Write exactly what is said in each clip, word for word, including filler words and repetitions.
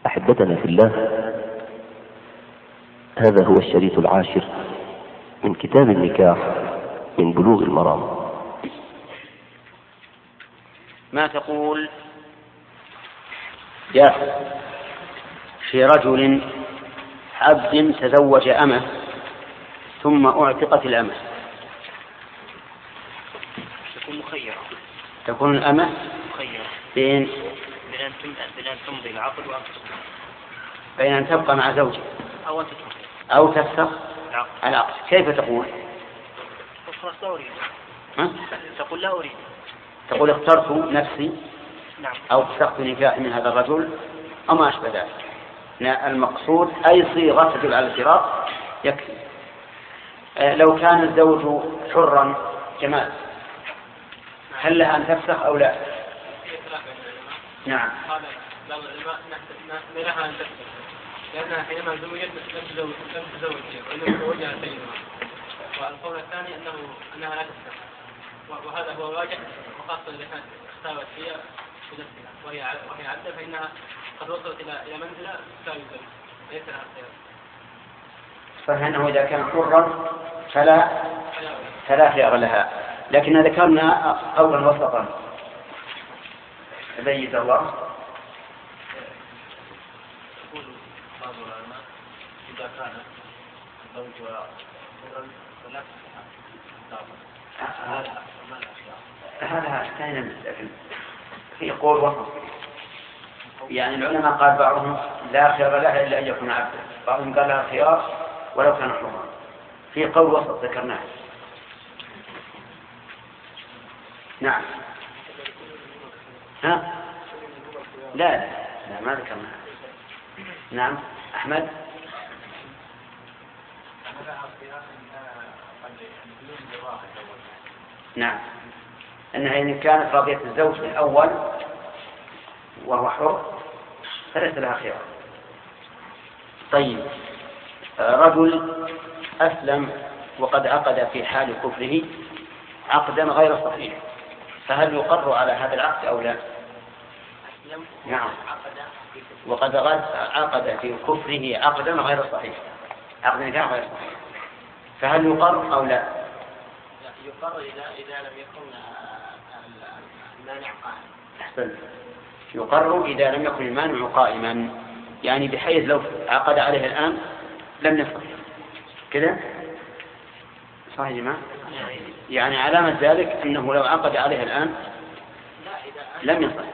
أحبتنا في الله، هذا هو الشريط العاشر من كتاب النكاح من بلوغ المرام. ما تقول جاء في رجل عبد تزوج أمه ثم أعتقت الأمة، تكون مخيرة. تكون الأمة مخيرة بين بين أن تمضي العقد وأن تفسخ، بين أن تبقى مع زوجها أو أن تترك أو تفسخ العقد. العقد. كيف تقول؟ خلاص لا أريد. ها؟ تقول لا أريد. تقول اخترت نفسي نعم. أو فسخت نكاحي من هذا الرجل أو ما أشبه ذلك. المقصود أي صيغة تدل على الفراق يكفي. آه لو كان الزوج حرا جمال، هل لها أن تفسخ أو لا؟ نعم. قال بعض العلماء ما لها أن تفسخ، لأنها حينما زوجت لم تزوج لم تزوج وإنما تزوجها سيدها. والقول الثاني أنه أنها لا تفسخ، وهذا هو الراجح، وخاصة إذا كانت اختارت هي بنفسها وهي وهي عبدة، فإنها قد وصلت إلى إلى منزلة لا يزوج، ليس لها خيار. فإنه إذا كان حرا فلا فلا خيار لها، لكن ذكرنا قولا وسطا ميز الله. يقول بعض العلماء إذا كان زوجها حرا فلا هذا كان في قول وسط، يعني العلماء قال بعضهم لا خيار لها إلا أن يكون عبدا، بعضهم قال لها خيار ولو كان حرا. في قول وسط ذكرناه. نعم. ها؟ لا لا, لا ما ذكرناه. نعم أحمد. نعم، أنها إن كانت راضية الزوج الأول وهو حر فليس لها خيار. طيب، رجل أسلم وقد عقد في حال كفره عقدا غير صحيح، فهل يقر على هذا العقد أو لا؟ نعم، وقد عقد في كفره عقدا غير صحيح، عقد نكاح غير صحيح، فهل يقر أو لا؟ يقر إذا إذا لم يكن المانع قائما. أحسن، يقر إذا لم يكن المانع قائما، يعني بحيث لو عقد عليه الآن لم يصح. كذا صح يا جماعة؟ يعني علامة ذلك أنه لو عقد عليه الآن لم يصح.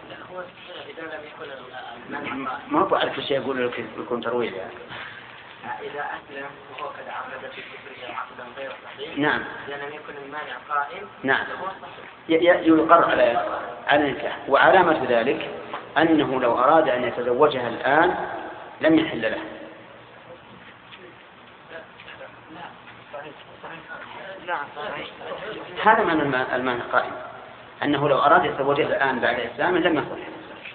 ما هو ألف شيء يقول لك يكون ترويج يعني. إذا أسلم وهو قد عقد في كفره عقدا غير صحيح، نعم، إذا لم يكن المانع قائم، نعم، يقر على على النكاح. وعلامة ذلك أنه لو أراد أن يتزوجها الآن لم يحل له. هذا من المانع قائم، أنه لو أراد يتزوجها الآن بعد الإسلام لم يصح.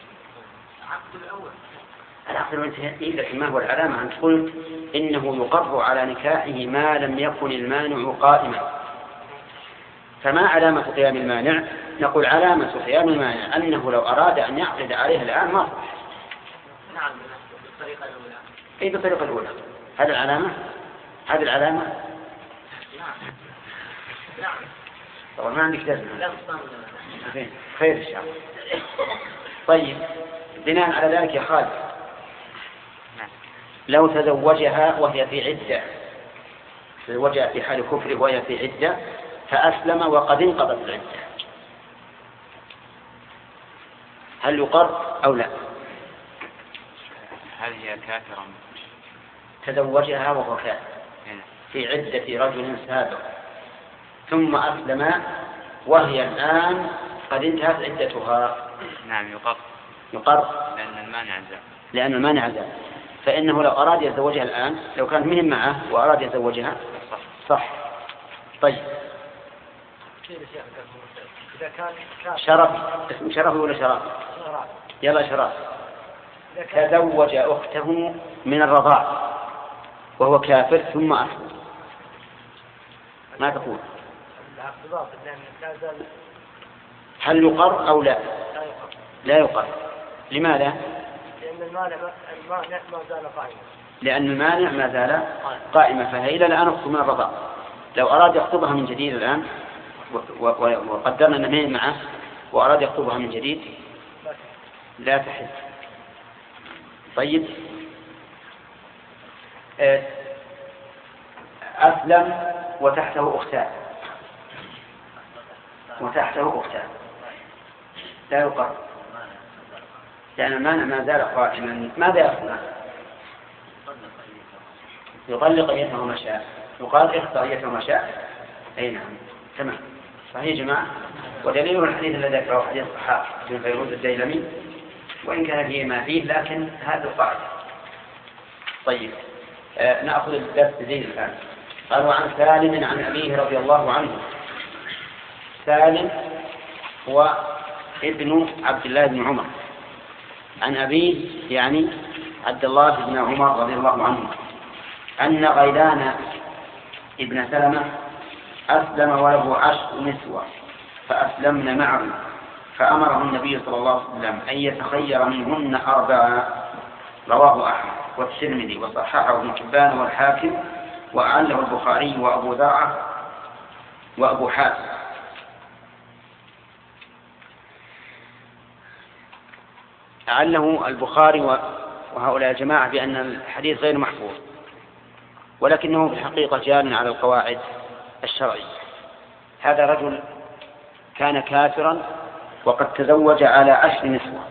العقد الانتهائي، لكن ما هو العلامة؟ أن تقول إنه يقر على نكاحه ما لم يكن المانع قائما. فما علامة قيام المانع؟ نقول علامة قيام المانع أنه لو أراد أن يعقد عليه الآن ما صح. نعم، بالطريقة الأولى. أي بالطريقة الأولى. هذه العلامة، هذه العلامة. نعم. نعم. طبعا ما عندك دليل. لا خير إن شاء الله. طيب، بناء على ذلك يا خالد، لو تزوجها وهي في عدة، تزوجها في حال كفره وهي في عدة، فأسلم وقد انقضت العدة، هل يقر أو لا؟ هل هي كافرة؟ تزوجها وهو كافر في عدة رجل سابق ثم أسلم وهي الآن قد انتهت عدتها. نعم يقر. يقر لأن المانع زال. لأن المانع زال. فإنه لو أراد يتزوجها الآن، لو كانت مهم معه وأراد يتزوجها صح. صح. طيب، شرف، اسم شرف ولا شرف؟ يلا شرف. تزوج أخته من الرضاع وهو كافر ثم أسلم، ما تقول؟ هل يقر أو لا؟ لا يقر. لماذا؟ لأن المانع المانع ما زال قائما. لأن المانع ما زال قائما، فهي إلى الآن أخطب من الرضاع. لو أراد يخطبها من جديد الآن وقدرنا أنه معه وأراد يخطبها من جديد لا تحل. طيب، أسلم وتحته أختان وتحته أختان لا يقر، لأن المانع ما زال قائما. ماذا يفعل؟ يطلق أيتهما شاء، يقال اختر أيتهما شاء. أي نعم، تمام، صحيح يا جماعة. ودليل الحديث الذي ذكره حديث الصحابة بن فيروز الديلمي، وإن كان فيه ما فيه لكن هذا القاعدة. طيب، آه نأخذ الدرس جديد الآن. قالوا عن سالم عن أبيه رضي الله عنه. سالم هو ابن عبد الله بن عمر، عن أبيه يعني عبد الله بن عمر رضي الله عنه، أن غيلان ابن سلمة أسلم وله عشر نسوة فأسلمن معه، فأمره النبي صلى الله عليه وسلم أن يتخير منهن أربعة. رواه أحمد والترمذي وصححه ابن حبان والحاكم، وأعله البخاري وأبو زرعة وأبو حاتم. أعله البخاري وهؤلاء الجماعة بأن الحديث غير محفوظ، ولكنه في الحقيقة جار على القواعد الشرعية. هذا رجل كان كافرا وقد تزوج على عشر نسوة،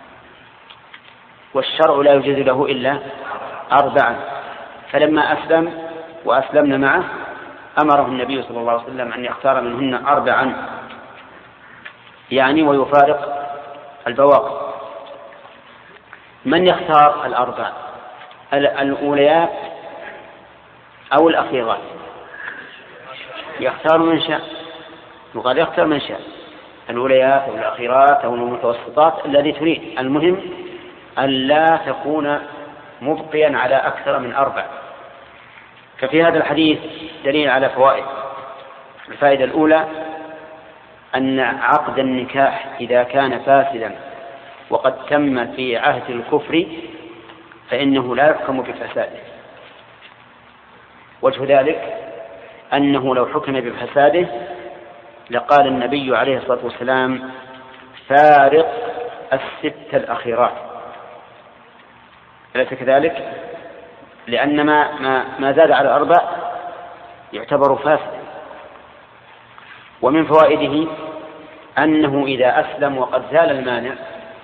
والشرع لا يجوز له إلا أربعا، فلما أسلم وأسلمنا معه أمره النبي صلى الله عليه وسلم أن يختار منهن أربعا، يعني ويفارق البواقي. من يختار الأربع؟ الأوليات أو الأخيرات؟ يختار من شاء، وقال يختار من شاء، الأوليات أو الأخيرات أو المتوسطات الذي تريد، المهم أن لا تكون مبقيا على أكثر من أربع. ففي هذا الحديث دليل على فوائد. الفائدة الأولى أن عقد النكاح إذا كان فاسدا وقد تم في عهد الكفر فإنه لا يحكم بفساده. وجه ذلك أنه لو حكم بفساده لقال النبي عليه الصلاة والسلام فارق الست الأخيرات، أليس كذلك؟ لأن ما, ما, ما زاد على أربع يعتبر فاسد. ومن فوائده أنه إذا أسلم وقد زال المانع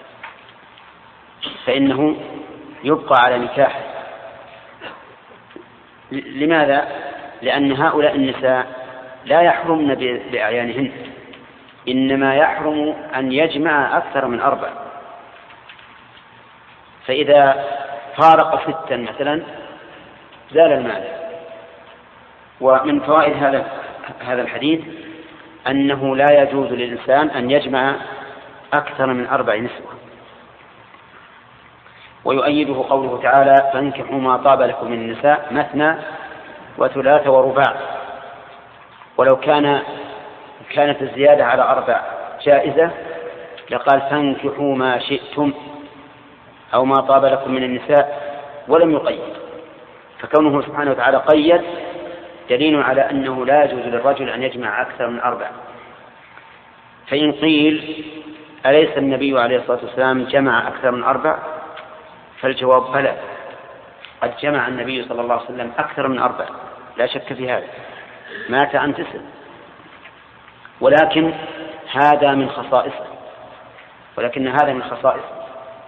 فإنه يبقى على نكاحه. لماذا؟ لأن هؤلاء النساء لا يحرمن بأعيانهن، إنما يحرم أن يجمع أكثر من أربع. فإذا فارق ستا مثلا زال المانع. ومن فوائد هذا هذا الحديث أنه لا يجوز للإنسان أن يجمع أكثر من أربع نسوة. ويؤيده قوله تعالى فانكحوا ما طاب لكم من النساء مثنى وثلاث ورباع. ولو كان كانت الزيادة على أربع جائزة لقال فانكحوا ما شئتم أو ما طاب لكم من النساء ولم يقيد. فكونه سبحانه وتعالى قيد دليل على أنه لا يجوز للرجل أن يجمع أكثر من أربع. فإن قيل أليس النبي عليه الصلاة والسلام جمع أكثر من أربع؟ فالجواب بلى، قد جمع النبي صلى الله عليه وسلم أكثر من أربع لا شك في هذا، مات عن تسع، ولكن هذا من خصائصه ولكن هذا من خصائصه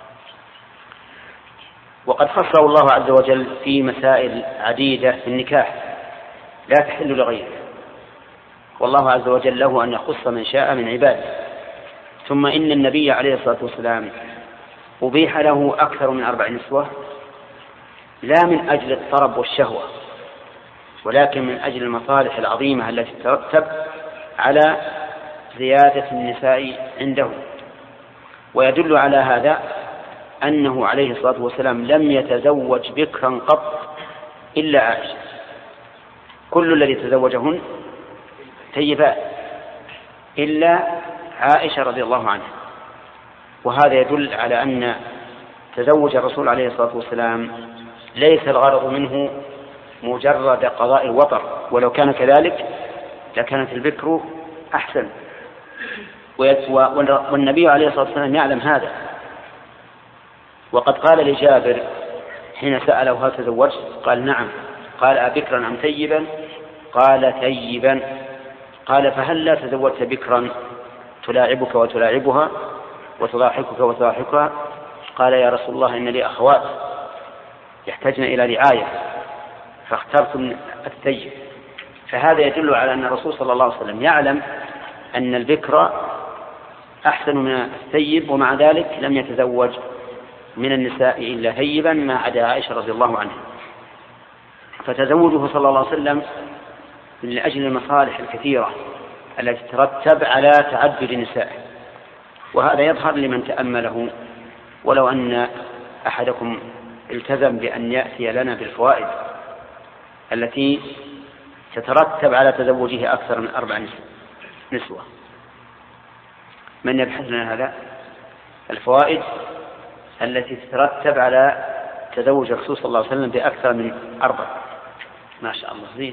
وقد خصه الله عز وجل في مسائل عديدة في النكاح لا تحل لغيره، والله عز وجل له أن يخص من شاء من عباده. ثم إن النبي عليه الصلاة والسلام أبيح له أكثر من أربع نسوة لا من أجل الطرب والشهوة، ولكن من أجل المصالح العظيمة التي ترتب على زيادة النساء عنده. ويدل على هذا أنه عليه الصلاة والسلام لم يتزوج بكرا قط إلا عائشة، كل الذي تزوجهن ثيبات إلا عائشة رضي الله عنها. وهذا يدل على أن تزوج الرسول عليه الصلاة والسلام ليس الغرض منه مجرد قضاء الوطر، ولو كان كذلك لكانت البكر أحسن، والنبي عليه الصلاة والسلام يعلم هذا. وقد قال لجابر حين سأله هل تزوجت؟ قال نعم. قال أبكرا أم ثيبا؟ قال ثيبا. قال فهل لا تزوجت بكرا تلاعبك وتلاعبها وتضاحكك وتضاحكها؟ قال يا رسول الله إن لي أخوات يحتاجن إلى رعاية فاخترت من الثيب. فهذا يدل على أن الرسول صلى الله عليه وسلم يعلم أن البكر أحسن من الثيب، ومع ذلك لم يتزوج من النساء إلا ثيبا ما عدا عائشة رضي الله عنها. فتزوجه صلى الله عليه وسلم من أجل المصالح الكثيرة التي ترتب على تعدد نسائه، وهذا يظهر لمن تأمله. ولو أن أحدكم التزم بأن يأتي لنا بالفوائد التي تترتب على تزوجه أكثر من أربع نسوة. من يبحث لنا هذا الفوائد التي تترتب على تزوج الرسول صلى الله عليه وسلم بأكثر من أربع؟ ما شاء الله زيد.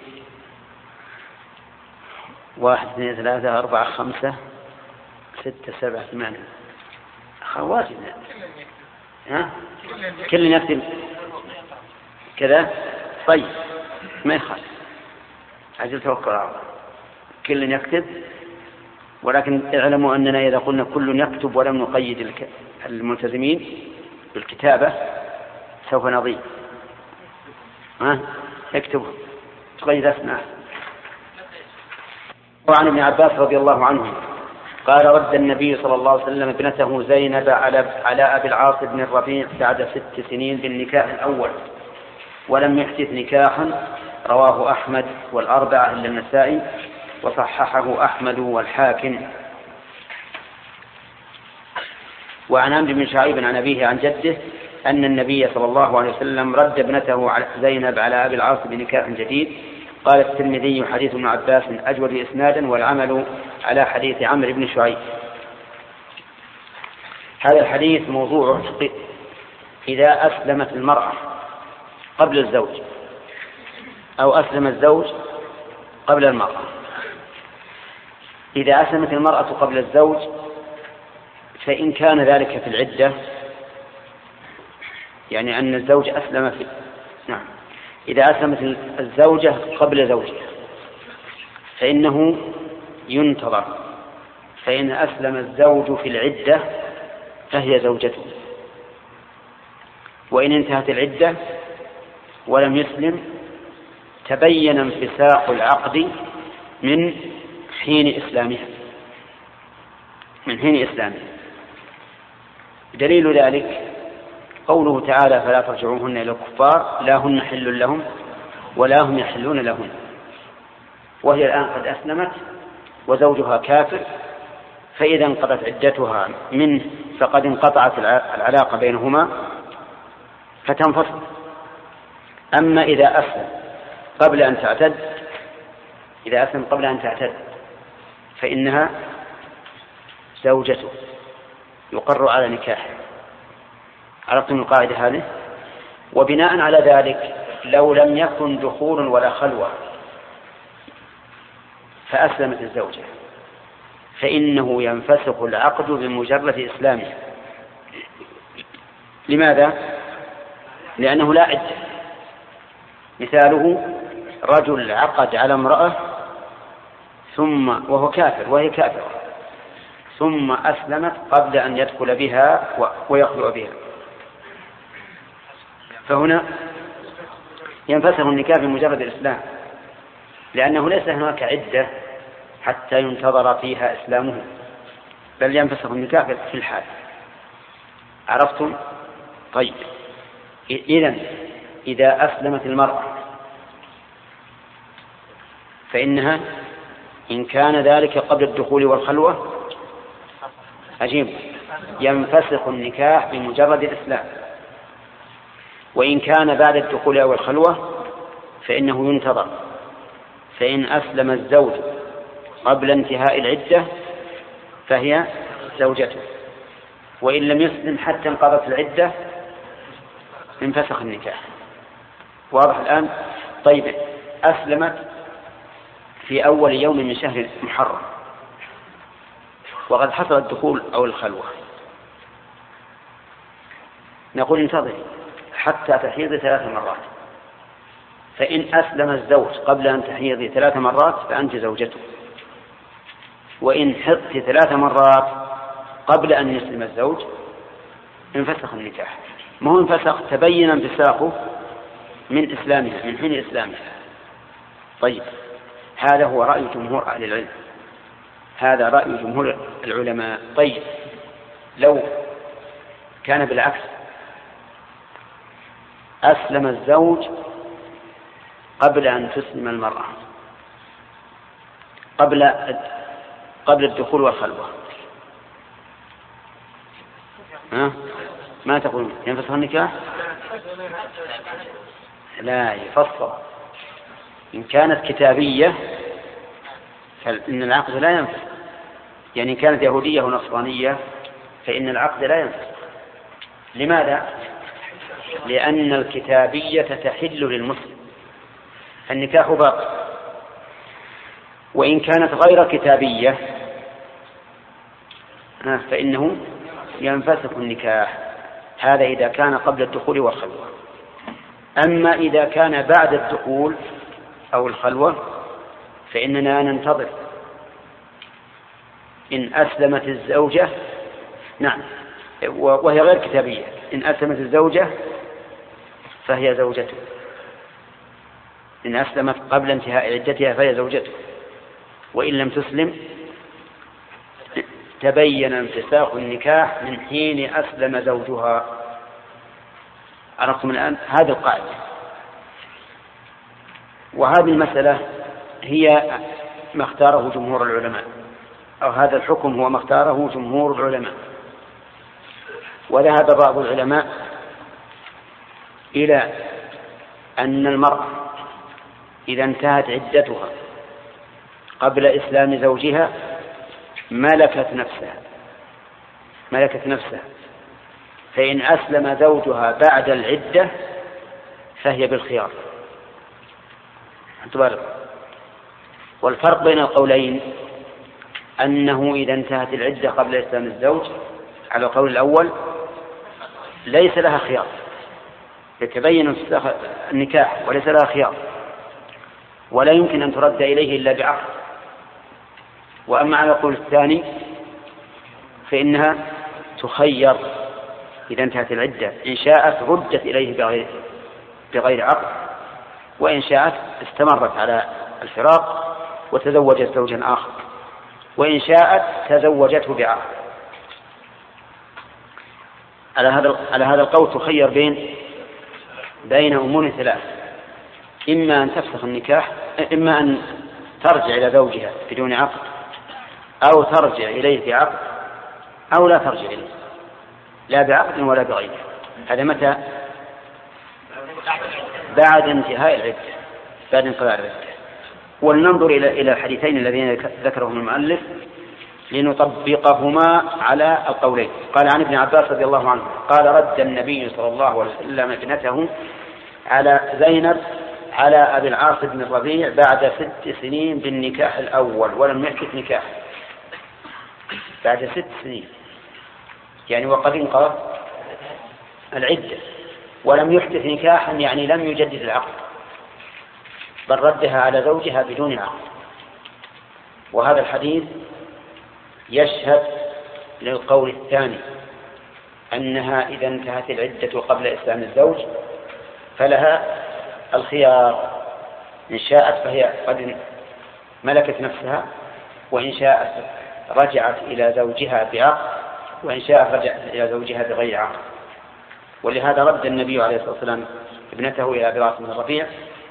واحد اثنين ثلاثة أربعة خمسة ستة سبعة ثمانية خواتم. ها كل نكتب كذا. طيب ما يخالف، عجل توكل على الله. كل يكتب، ولكن اعلموا أننا إذا قلنا كل يكتب ولم نقيد الملتزمين بالكتابة سوف نضيع. ها اكتبوا تقيد اسمع. وعن ابن عباس رضي الله عنه قال رد النبي صلى الله عليه وسلم ابنته زينب على على أبي العاص بن الربيع بعد ست سنين بالنكاح الأول، ولم يحدث نكاحا. رواه أحمد والأربعة إلا النسائي، وصححه أحمد والحاكم. وعن عمرو بن شعيب عن أبيه عن جده أن النبي صلى الله عليه وسلم رد ابنته زينب على أبي العاص بنكاح جديد. قال الترمذي حديث ابن عباس أجود إسنادا، والعمل على حديث عمرو بن شعيب. هذا الحديث موضوع إذا أسلمت المرأة قبل الزوج أو أسلم الزوج قبل المرأة. إذا أسلمت المرأة قبل الزوج فإن كان ذلك في العدة، يعني أن الزوج أسلم في نعم إذا أسلمت الزوجة قبل زوجها فإنه ينتظر، فإن أسلم الزوج في العدة فهي زوجته، وإن انتهت العدة ولم يسلم تبين انفساخ العقد من حين إسلامها من حين إسلامها. دليل ذلك قوله تعالى فلا ترجعوهن إلى الكفار لا هن حل لهم ولا هم يحلون لهن، وهي الآن قد أسلمت وزوجها كافر، فإذا انقضت عدتها منه فقد انقطعت العلاقة بينهما فتنفصل. أما إذا أسلم قبل أن تعتد إذا أسلم قبل أن تعتد فإنها زوجته يقر على نكاحه. عرفتم القاعدة هذه؟ وبناء على ذلك لو لم يكن دخول ولا خلوة فأسلمت الزوجة فإنه ينفسخ العقد بمجرد إسلامه. لماذا؟ لأنه لا عدة. مثاله رجل عقد على امرأة ثم وهو كافر وهي كافرة ثم أسلمت قبل أن يدخل بها ويخلو بها، فهنا ينفسخ النكاح بمجرد الإسلام، لأنه ليس هناك عدة حتى ينتظر فيها إسلامه، بل ينفسخ النكاح في الحال. عرفتم؟ طيب إذن إذا أسلمت المرأة فإنها إن كان ذلك قبل الدخول والخلوة عجيب ينفسخ النكاح بمجرد الإسلام، وإن كان بعد الدخول والخلوة فإنه ينتظر، فإن أسلم الزوج قبل انتهاء العدة فهي زوجته، وإن لم يسلم حتى انقضت العدة انفسخ النكاح. واضح الآن؟ طيب، أسلمت في أول يوم من شهر محرم وقد حصل الدخول أو الخلوة، نقول انتظري حتى تحيض ثلاث مرات، فإن أسلم الزوج قبل أن تحيض ثلاث مرات فأنت زوجته، وإن حضت ثلاث مرات قبل أن يسلم الزوج انفسخ النكاح. ما هو انفسخ، تبين انفساخه من إسلامها، من حين إسلامها. طيب، هذا هو رأي جمهور أهل العلم، هذا رأي جمهور العلماء. طيب، لو كان بالعكس، أسلم الزوج قبل أن تسلم المرأة، قبل قبل الدخول والخلوة، ها؟ ما تقولون ينفسخ النكاح؟ لا، يفصل. إن كانت كتابية فإن العقد لا ينفسخ، يعني إن كانت يهودية ونصرانية فإن العقد لا ينفسخ. لماذا؟ لأن الكتابية تحل للمسلم، النكاح باقي. وإن كانت غير كتابية فإنه ينفسخ النكاح، هذا إذا كان قبل الدخول والخلوة. أما إذا كان بعد الدخول أو الخلوة فإننا ننتظر. إن أسلمت الزوجة، نعم، وهي غير كتابية، إن أسلمت الزوجة فهي زوجته، إن أسلمت قبل انتهاء عدتها فهي زوجته، وإن لم تسلم تبين انفساخ النكاح من حين أسلم زوجها. عرفتم الآن هذه القاعدة؟ وهذه المسألة هي ما اختاره جمهور العلماء، أو هذا الحكم هو ما اختاره جمهور العلماء. وذهب بعض العلماء إلى أن المرأة إذا انتهت عدتها قبل إسلام زوجها ملكت نفسها ملكت نفسها فإن أسلم زوجها بعد العدة فهي بالخيار. والفرق بين القولين أنه إذا انتهت العدة قبل إسلام الزوج على القول الأول ليس لها خيار، يتبين النكاح وليس لها خيار، ولا يمكن أن ترد إليه إلا بعقد. وأما على القول الثاني فإنها تخير إذا انتهت العدة، إن شاءت ردت إليه بغير, بغير عقد، وإن شاءت استمرت على الفراق وتزوجت زوجا آخر، وإن شاءت تزوجته بعقد. على هذا على هذا القول تخير بين بين أمور ثلاث: إما أن تفسخ النكاح، إما أن ترجع إلى زوجها بدون عقد، أو ترجع إليه بعقد، أو لا ترجع إليه لا بعقد ولا بغيره. هذا متى؟ بعد انتهاء العدة، بعد انقضاء العدة. ولننظر إلى إلى الحديثين الذين ذكرهم المؤلف لنطبقهما على القولين. قال عن ابن عباس رضي الله عنه قال: رد النبي صلى الله عليه وسلم ابنته على زينب على أبي العاص بن الربيع بعد ست سنين بالنكاح الأول ولم يحدث نكاح. بعد ست سنين يعني وقد انقضت العدة ولم يحدث نكاحا، يعني لم يجدد العقد، بل ردها على زوجها بدون عقد. وهذا الحديث يشهد للقول الثاني أنها إذا انتهت العدة قبل إسلام الزوج فلها الخيار، إن شاءت فهي قد ملكت نفسها، وإن شاءت رجعت إلى زوجها بعقد، وإن شاءت رجعت إلى زوجها بغير عقد. ولهذا رد النبي عليه الصلاة والسلام ابنته إلى أبي العاص بن الربيع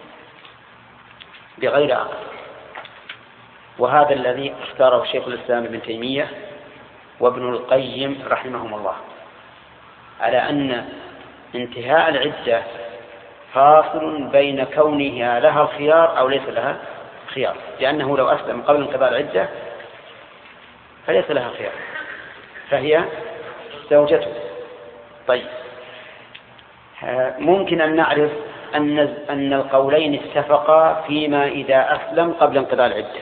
بغير عقد. وهذا الذي اختاره شيخ الإسلام ابن تيمية وابن القيم رحمهم الله، على أن انتهاء العدة فاصل بين كونها لها الخيار أو ليس لها خيار، لأنه لو أسلم قبل انقضاء العدة فليس لها خيار، فهي زوجته. طيب، ممكن أن نعرف أن أن القولين اتفقا فيما إذا أسلم قبل انقضاء العدة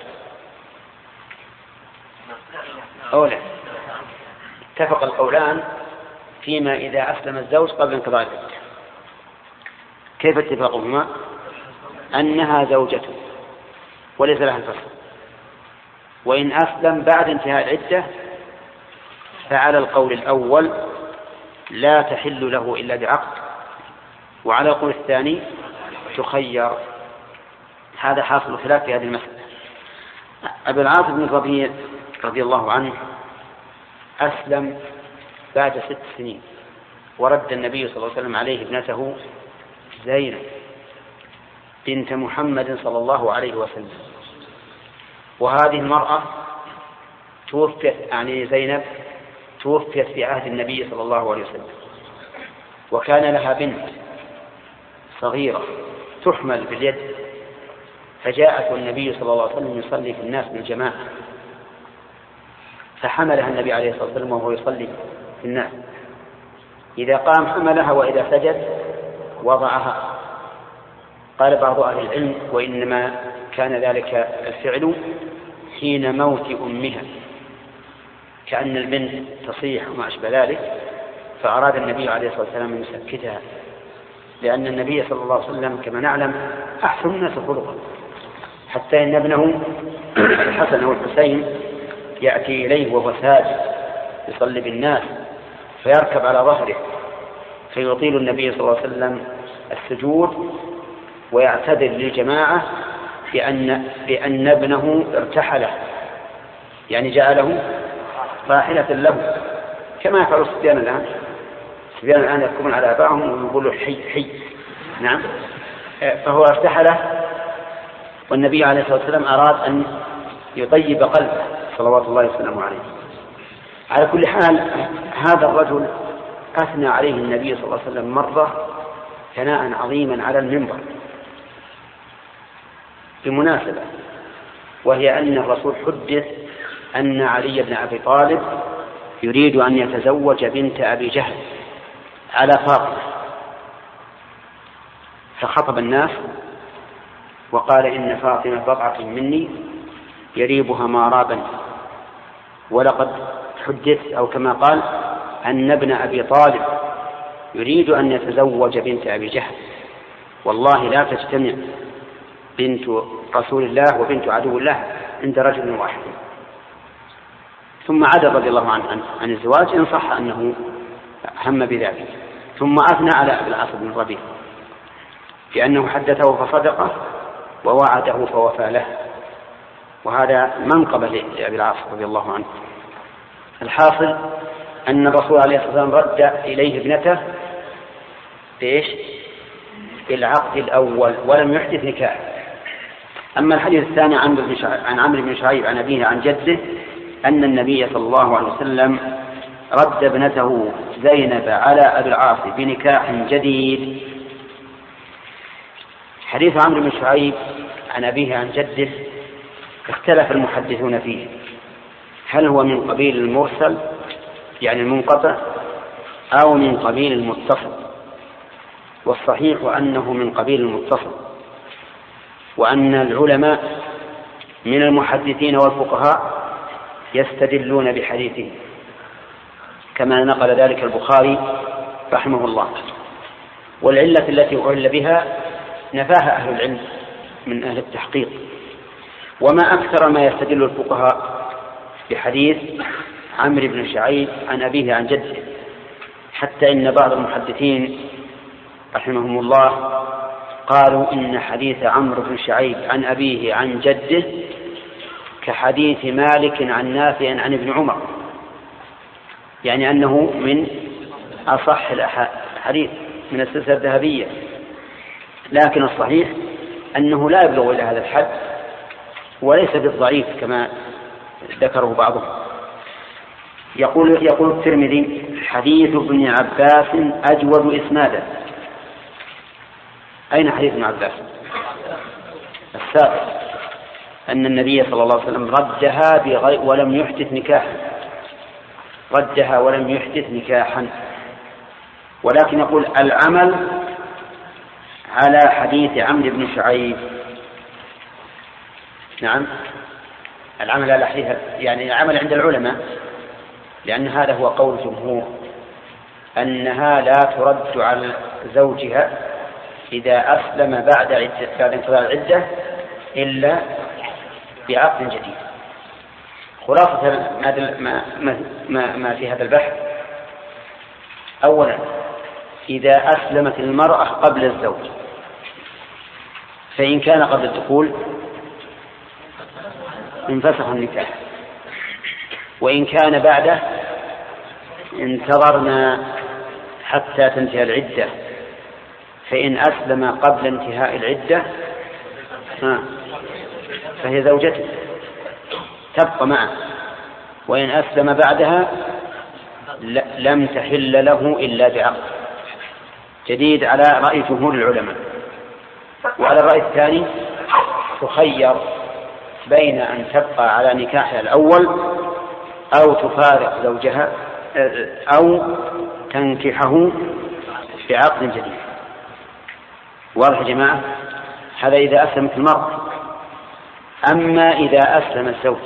أو لا؟ اتفق القولان فيما إذا أسلم الزوج قبل انقضاء العدة. كيف اتفاقهما؟ أنها زوجته وليس لها الفصل، وإن أسلم بعد انتهاء العدة فعلى القول الأول لا تحل له إلا بعقد، وعلى القول الثاني تخير. هذا حاصل خلاف في هذه المسألة. أبو العاص بن الربيع رضي الله عنه أسلم بعد ست سنين، ورد النبي صلى الله عليه وسلم عليه ابنته زينب بنت محمد صلى الله عليه وسلم. وهذه المرأة توفيت، يعني زينب توفيت في عهد النبي صلى الله عليه وسلم، وكان لها بنت صغيرة تحمل باليد، فجاءت النبي صلى الله عليه وسلم يصلي في الناس بالجماعة، فحملها النبي عليه الصلاة والسلام وهو يصلي في الناس، إذا قام حملها وإذا سجد وضعها. قال بعض أهل العلم وإنما كان ذلك الفعل حين موت أمها، كأن البنت تصيح وما أشبه ذلك، فأراد النبي عليه الصلاة والسلام أن يسكتها، لأن النبي صلى الله عليه وسلم كما نعلم أحسن الناس خلقا، حتى إن ابنه الحسن والحسين يأتي إليه وهو ساجد يصلي بالناس فيركب على ظهره، فيطيل النبي صلى الله عليه وسلم السجود ويعتذر للجماعة بأن, بأن ابنه ارتحله، يعني جعله راحلة له، كما يفعل الصبيان الآن. الصبيان الآن يركبون على آبائهم ويقولوا حي حي، نعم، فهو ارتحله، والنبي عليه الصلاة والسلام أراد أن يطيب قلبه صلوات الله وسلامه عليه. على كل حال هذا الرجل أثنى عليه النبي صلى الله عليه وسلم مرة ثناء عظيما على المنبر بمناسبة، وهي أن الرسول حدث أن علي بن أبي طالب يريد أن يتزوج بنت أبي جهل على فاطمة، فخطب الناس وقال إن فاطمة بضعة مني يريبها ما رابا، ولقد حدث أو كما قال أن ابن أبي طالب يريد أن يتزوج بنت أبي جهل، والله لا تجتمع بنت رسول الله وبنت عدو الله عند رجل واحد. ثم عاد رضي الله عنه عن الزواج إن صح أنه هم بذلك، ثم أثنى على أبي العاص بن الربيع بأنه حدثه فصدقه ووعده فوفى له، وهذا منقبة لأبي العاص رضي الله عنه. الحاصل أن الرسول عليه الصلاة والسلام رد إليه ابنته بإيش؟ بالعقد الأول ولم يحدث نكاح. أما الحديث الثاني عن عمرو بن شعيب عن أبيه عن جده أن النبي صلى الله عليه وسلم رد ابنته زينب على أبي العاص بنكاح جديد. حديث عمرو بن شعيب عن أبيه عن جده اختلف المحدثون فيه، هل هو من قبيل المرسل يعني المنقطع أو من قبيل المتصل، والصحيح أنه من قبيل المتصل، وأن العلماء من المحدثين والفقهاء يستدلون بحديثه كما نقل ذلك البخاري رحمه الله. والعلة التي أعل بها نفاها أهل العلم من أهل التحقيق، وما أكثر ما يستدل الفقهاء بحديث عمرو بن شعيب عن أبيه عن جده، حتى إن بعض المحدثين رحمهم الله قالوا إن حديث عمرو بن شعيب عن أبيه عن جده كحديث مالك عن نافع عن ابن عمر، يعني أنه من أصح الحديث من السلسلة الذهبية، لكن الصحيح أنه لا يبلغ إلى هذا الحد وليس بالضعيف كما ذكره بعضهم. يقول يقول الترمذي حديث ابن عباس أجود إسنادا. أين حديث ابن عباس؟ السابق أن النبي صلى الله عليه وسلم ردها بغير ولم يحدث نكاحا، ردها ولم يحدث نكاحا. ولكن يقول العمل على حديث عمرو بن شعيب. نعم، العمل على حديث يعني العمل عند العلماء، لأن هذا هو قول الجمهور أنها لا ترد على زوجها إذا أسلم بعد عدة بعد انقضاء العدة إلا بعقد جديد. خلاصة ما, ما, ما في هذا البحث: أولا، إذا أسلمت المرأة قبل الزوج فإن كان قبل الدخول انفسخ النكاح، وإن كان بعده انتظرنا حتى تنتهي العدة، فإن أسلم قبل انتهاء العدة فهي زوجته تبقى معه، وإن أسلم بعدها لم تحل له إلا بعقد جديد على رأي جمهور العلماء. وعلى الرأي الثاني تخير بين أن تبقى على نكاحها الأول أو تفارق زوجها أو تنكحه بعقد جديد. واضح يا جماعة؟ هذا إذا أسلمت المرأة. أما إذا أسلم الزوج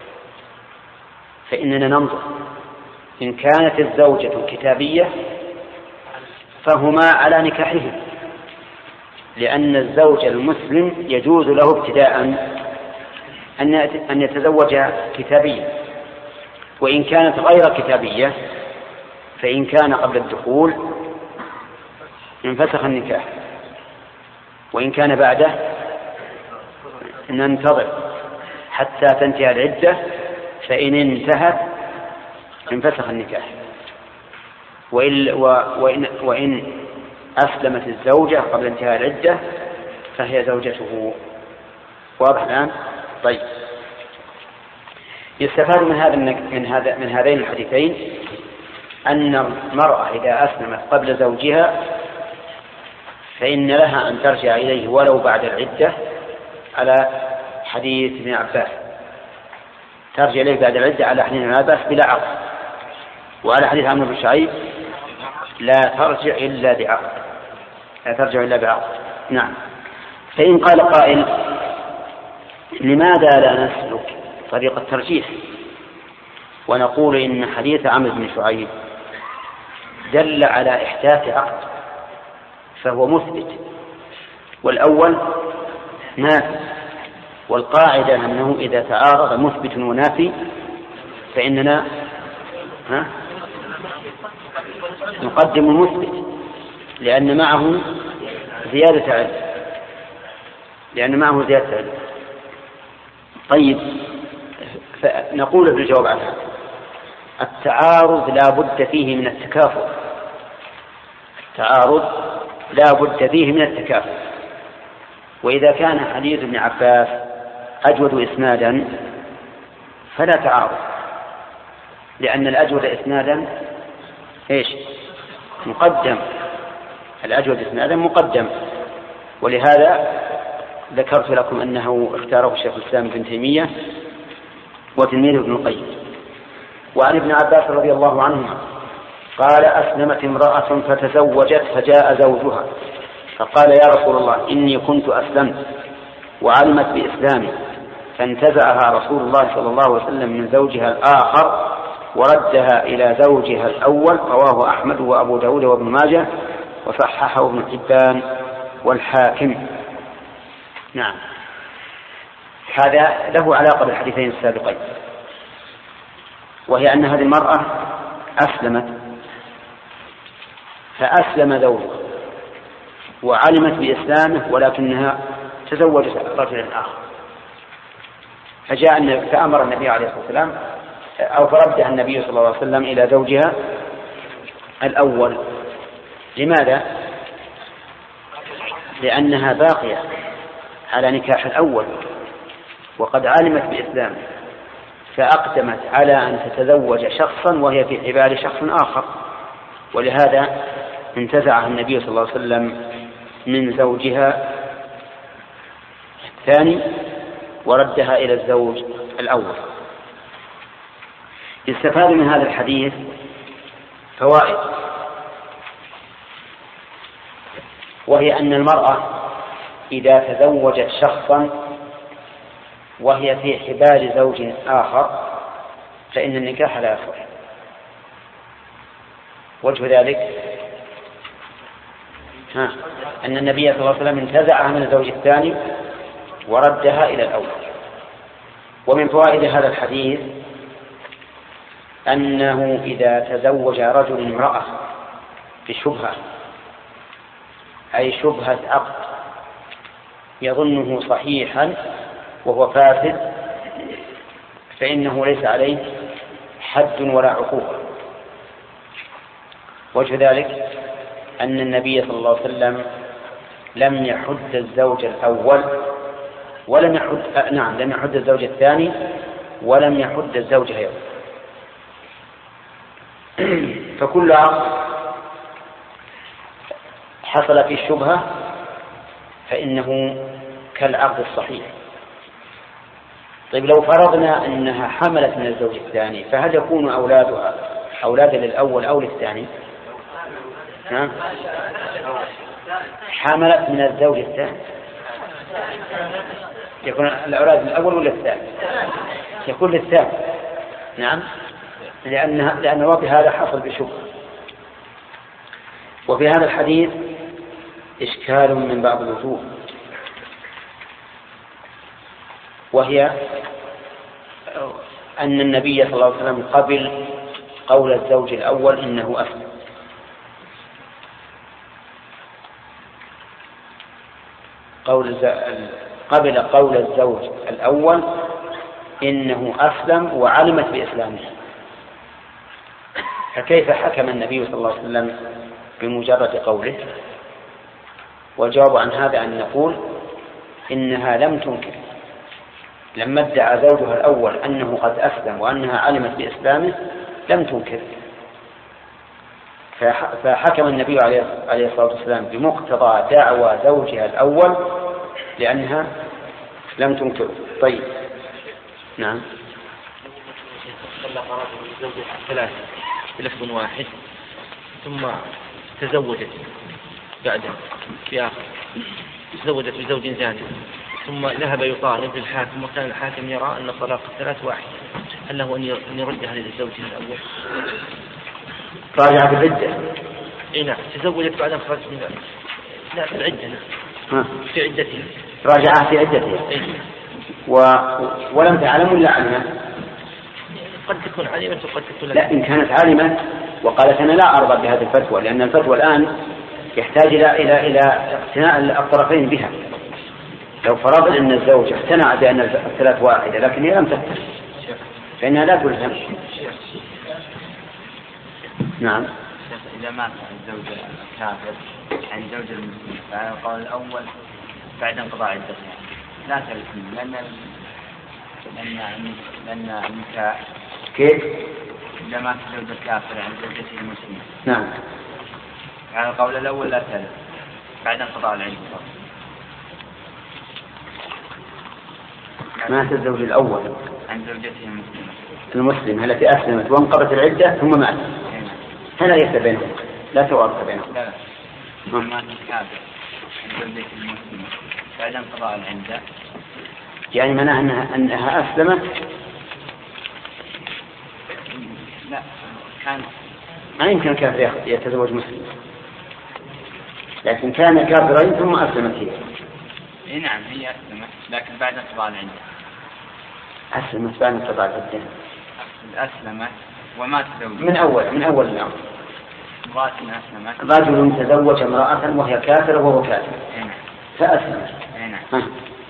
فإننا ننظر إن كانت الزوجة كتابية فهما على نكاحهم، لأن الزوج المسلم يجوز له ابتداء أن يتزوج كتابيا، وإن كانت غير كتابية فإن كان قبل الدخول انفسخ النكاح، وإن كان بعده ننتظر حتى تنتهي العدة، فإن انتهت انفسخ النكاح. وإن, وإن, وإن أسلمت الزوجة قبل انتهاء العدة فهي زوجته. واضح الآن؟ طيب، يستفاد من هذا من هذا من هذين الحديثين أن المرأة إذا أسلمت قبل زوجها فإن لها أن ترجع إليه ولو بعد العدة، على حديث ابن عباس، ترجع إليه بعد العدة على حديث ابن عباس بلا عقد. وعلى حديث عمرو بن شعيب لا ترجع إلا بعقد، لا ترجع إلا بعقد. نعم. فإن قال قائل: لماذا لا نسلك طريق الترجيح ونقول إن حديث عمرو بن شعيب دل على إحداث عقد فهو مثبت، والأول نافي، والقاعدة أنه إذا تعارض مثبت ونافي فإننا ها نقدم المثبت لأن معه زيادة علم لأن معه زيادة علم. طيب، فنقول بالجواب عن هذا: التعارض لا بد فيه من التكافؤ، التعارض لا بد فيه من التكافؤ. وإذا كان حديث ابن عباس أجود إسنادا فلا تعارض، لأن الأجود إسنادا إيش؟ مقدم، الأجود إسنادا مقدم. ولهذا ذكرت لكم أنه اختاره الشيخ الإسلام ابن تيمية وتلميذه ابن القيم. وعن ابن عباس رضي الله عنهما قال: أسلمت امرأة فتزوجت فجاء زوجها فقال: يا رسول الله، إني كنت أسلمت وعلمت بإسلامي، فانتزعها رسول الله صلى الله عليه وسلم من زوجها الآخر وردها إلى زوجها الأول. رواه أحمد وأبو داود وابن ماجه وصححه ابن حبان والحاكم. نعم، هذا له علاقة بالحديثين السابقين، وهي أن هذه المرأة أسلمت فأسلم زوجها وعلمت بإسلامه ولكنها تزوجت رجل آخر، فجاء فأمر النبي عليه الصلاة والسلام أو فردها النبي صلى الله عليه وسلم إلى زوجها الأول. لماذا؟ لأنها باقية على نكاح الأول وقد علمت بإسلامه، فأقدمت على أن تتزوج شخصا وهي في حبال شخص آخر، ولهذا انتزعها النبي صلى الله عليه وسلم من زوجها الثاني وردها إلى الزوج الأول. يستفاد من هذا الحديث فوائد. وهي أن المرأة إذا تزوجت شخصا وهي في حبال زوج آخر فإن النكاح لا يصح. وجه ذلك ها أن النبي صلى الله عليه وسلم انتزعها من الزوج الثاني وردها إلى الأول. ومن فوائد هذا الحديث أنه إذا تزوج رجل امرأة بشبهة أي شبهة عقد يظنه صحيحا وهو فاسد فإنه ليس عليه حد ولا عقوبة. وجه ذلك أن النبي صلى الله عليه وسلم لم يحد الزوج الأول ولم يحد آه نعم لم يحد الزوج الثاني ولم يحد الزوج أيضا. فكل عقد حصل فيه الشبهة فإنه كالعقد الصحيح. طيب لو فرضنا أنها حملت من الزوج الثاني فهل يكون أولادها أولادا للأول أو للثاني؟ ها؟ حملت من الزوج الثاني يكون الأولاد الأول ولا الثاني؟ يكون للثاني. نعم لأن لأن الوقت هذا حصل بشبهة. وفي هذا الحديث إشكال من بعض الوجوه وهي أن النبي صلى الله عليه وسلم قبل قول الزوج الأول إنه أسلم قول قبل قول الزوج الأول إنه أسلم وعلمت بإسلامه. فكيف حكم النبي صلى الله عليه وسلم بمجرد قوله؟ والجواب عن هذا أن نقول إنها لم تنكر لما ادعى زوجها الأول أنه قد أسلم وأنها علمت بإسلامه لم تنكر. فحكم النبي عليه الصلاة والسلام بمقتضى دعوى زوجها الأول لأنها لم تنكر. طيب نعم. طلق رجل زوجها ثلاثة بلفظ واحد ثم تزوجت بعده في آخر تزوجت بزوج ثاني ثم ذهب يطالب للحاكم وكان الحاكم يرى أن طلاق الثلاث واحد هل له أن يردها للزوج الأول؟ راجع في العدة. اي نعم تزوجت بعد خرج من ذلك. لا في العدة نعم في عدتها راجعها في عدتها إيه؟ و... ولم تعلم ولا علمت؟ قد تكون علمت وقد تكون لا. إن كانت علمت وقالت أنا لا أرضى بهذه الفتوى لأن الفتوى الآن يحتاج إلى إلى إلى اقتناع الطرفين بها. لو فرضنا أن الزوج اقتنع بأن الثلاث واحدة لكن هي لم تقتنع فإنها لا تلزم. نعم. إذا مات الزوج الكافر عن زوج المسلم فعلى القول الأول بعد انقضاء عدتها لا تلزم لأن لأن لأن النكاح كيف؟ إذا مات الزوج الكافر عن زوجته المسلمة نعم على القول الأول لا تلزم بعد انقضاء العدة. مات الزوج الأول عن زوجته المسلمة المسلمة التي أسلمت وانقضت العدة ثم مات هل ليس بينهم لا توارث بينهم؟ لا لا مات الكافر عن زوجته المسلمة بعد انقضاء العدة يعني معناها أنها, أنها أسلمت. لا كان ما يمكن الكافر يتزوج مسلم لكن كان كافرين ثم أسلمت هي. إيه نعم هي أسلمت لكن بعد انقضاء العدة. أسلمت بعد انقضاء العدة. أسلمت ومات زوجها من أول من أول الأمر. امرأة أسلمت. رجل تزوج امرأة وهي كافرة وهو كافر. إيه نعم. فأسلمت. إيه نعم.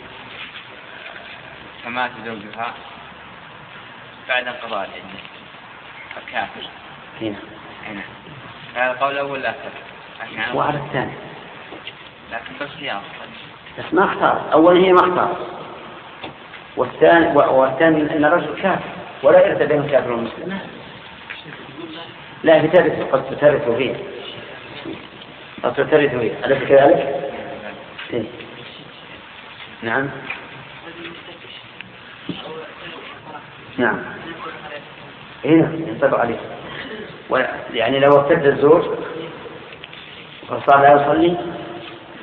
فمات زوجها بعد انقضاء العدة الكافر. هنا. هنا. هذا القول الأول لا تلزم. وعلى الثاني. لكن بالخيار. بس ما اختار. أولا هي ما اختار. والثاني والثاني أن الرجل كافر ولا إرث بين الكافر والمسلم. لا هي ترث قد ترث فيه. قد ترث فيه. أليس كذلك؟ إيه. نعم. نعم. هنا ينطبق عليه. يعني لو ارتد الزوج وصار لا يصلي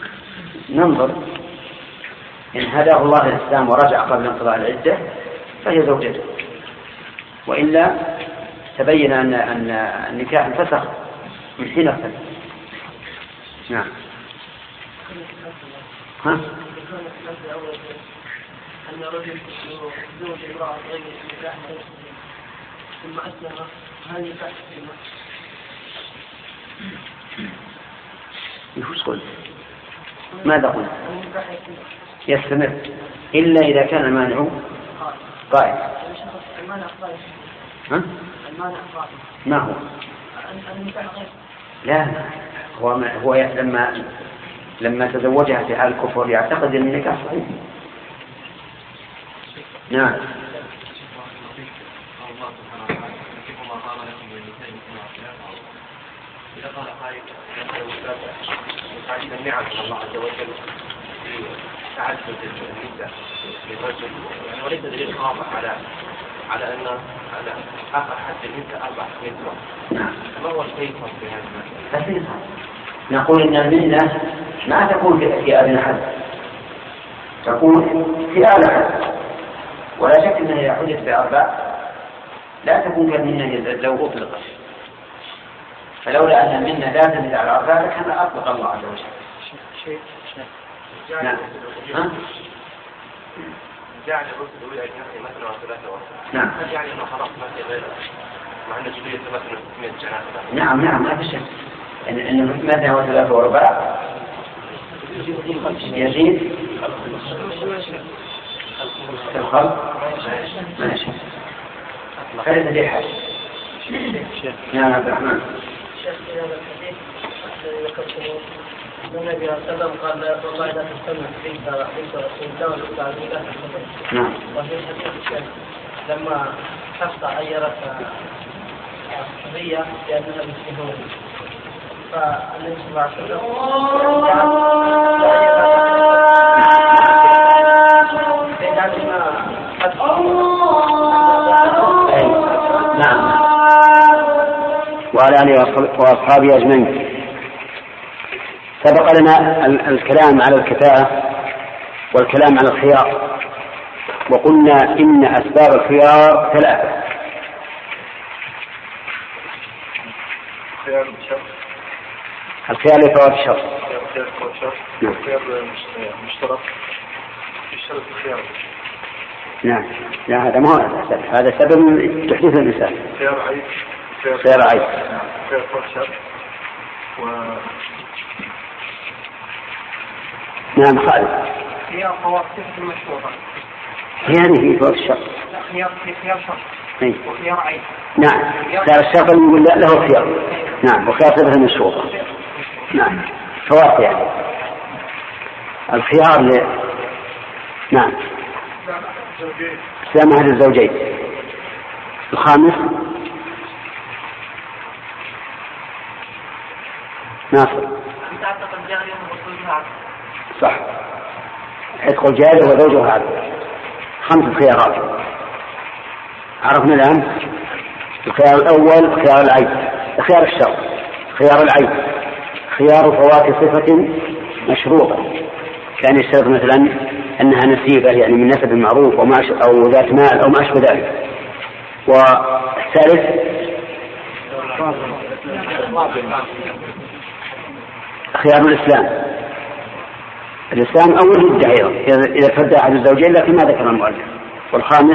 ننظر إن هداه الله للإسلام ورجع قبل انقضاء العدة فهي زوجته، وإلا تبين أن أن النكاح انفسخ من حين ارتد. نعم. ها؟ أن رجل يزوج امرأة غير النكاح ثم أسلم هل ينفع السلمة؟ يفوز قل ماذا قلت؟ يستمر إلا إذا كان المانع قائم. ها؟ ما هو؟ لا هو ما هو لما لما تزوجها في حال الكفر يعتقد أن النكاح صحيح. نعم. إذا قال قائل تعديل النعم من الله عز وجل في تعدد النساء للرجل، يعني وليس دليل واضح على على أن على آخر حد النساء أربع نسوة. نعم. ما هو الفيصل في هذا المسألة؟ نقول إن المنة ما تكون في أدنى حد، تكون في أعلى حد، ولا شك أنها إذا حدث بأربع لا تكون كالمنة لو أطلقت، فلولا أن المنة لا تزيد على أربع لكان أطلق الله عز وجل. شيء نعم. جعل الرسل الأولى أجنحة مثلا وثلاثة وأربعة. نعم. هل يعني أنه خلاص ما في غيره مع أن جبريل مثلا ستمائة جناح؟ نعم نعم ما في شك إن إن مثلا وثلاثة وأربعة يزيد الخلق ماشي. هذا دليل حاجة. نعم عبد الرحمن. شيخ في هذا الحديث ذكرته النبي صلى الله عليه وسلم قال والله لا تستمع بنت بنت رسول الله ولا تعلمك. نعم. وفي الحديث الثاني لما حفصة عيرت صبية لأنها مسلمون فالنبي صلى الله عليه وسلم نعم وعلى آله وأصحابه أجمعين. سبق لنا الكلام على الكفاءة والكلام على الخيار، وقلنا إن أسباب الخيار ثلاثة. الخيار لفوات الشرط. خيار مشترك في شرط الخيار. نعم. لا هذا ما هو سبب، هذا سبب تحديث الإنسان. خيار عيب. خيار عيب. خيار فوات الشرط. و نعم خالد. خيار فوات صفة مشهورة. هذه في فوات الشرط. لا خيار خيار شرط. أي. وخيار عيب. نعم. خيار الشرط يقول لا له خيار. نعم. وخيار صفة مشهورة. نعم. فوات يعني. الخيار ل... نعم. سامح للزوجين. الخامس ناصر. صح. عتق الجارية وزوجها عبد. خمس خيارات عرفنا الآن. الخيار الأول خيار العيب، خيار الشرط، خيار العيب، خيار فوات صفة مشروطة، كان يشترط مثلا أنها نسيبة يعني من نسب معروف أو ذات مال أو ما أشبه ذلك. والثالث خيار الإسلام. الإسلام أول مدة أيضا إذا ارتد أحد الزوجين، لكن ما ذكر المؤلف. والخامس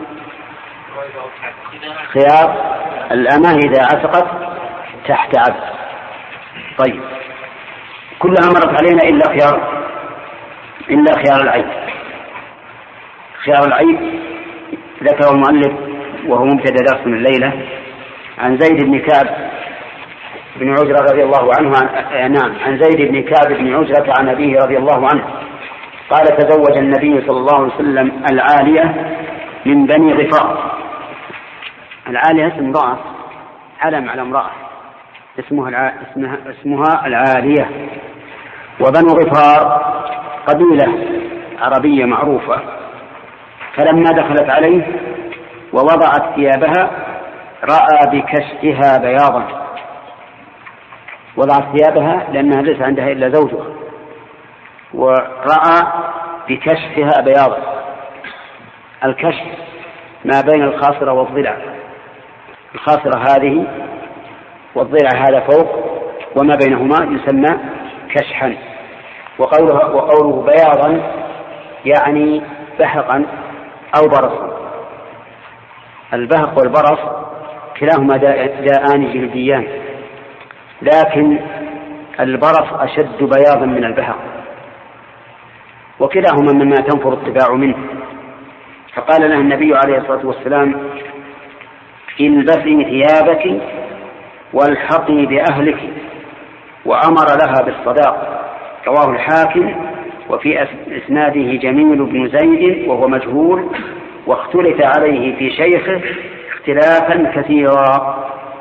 خيار الأمة إذا عتقت تحت عبد. طيب كلها مرت علينا إلا خيار إلا خيار العيب. خيار العيب ذكر المؤلف وهو مبتدأ درس من الليلة عن زيد بن كعب بن عجرة رضي الله عنه عن... نعم عن زيد بن كعب بن عجرة عن أبيه رضي الله عنه قال تزوج النبي صلى الله عليه وسلم العالية من بني غفار. العالية اسم امرأة، علم على امرأة اسمها الع... اسمها... اسمها العالية. وبنو غفار قبيلة عربية معروفة. فلما دخلت عليه ووضعت ثيابها رأى بكشفها بياضا. وضعت ثيابها لأنها ليس عندها إلا زوجها، ورأى بكشفها بياضا. الكشف ما بين الخاصرة والضلع، الخاصرة هذه والضلع هذا فوق وما بينهما يسمى كشحا. وقوله, وقوله بياضا يعني بهقا أو برصا. البهق والبرص كلاهما داءان جلديان، لكن البرص أشد بياضا من البهق، وكلاهما مما تنفر الطباع منه. فقال لها النبي عليه الصلاة والسلام: البسي ثيابك والحقي بأهلك، وأمر لها بالصداق. رواه الحاكم، وفي إسناده جميل بن زيد وهو مجهول، واختلف عليه في شيخه اختلافا كثيرا.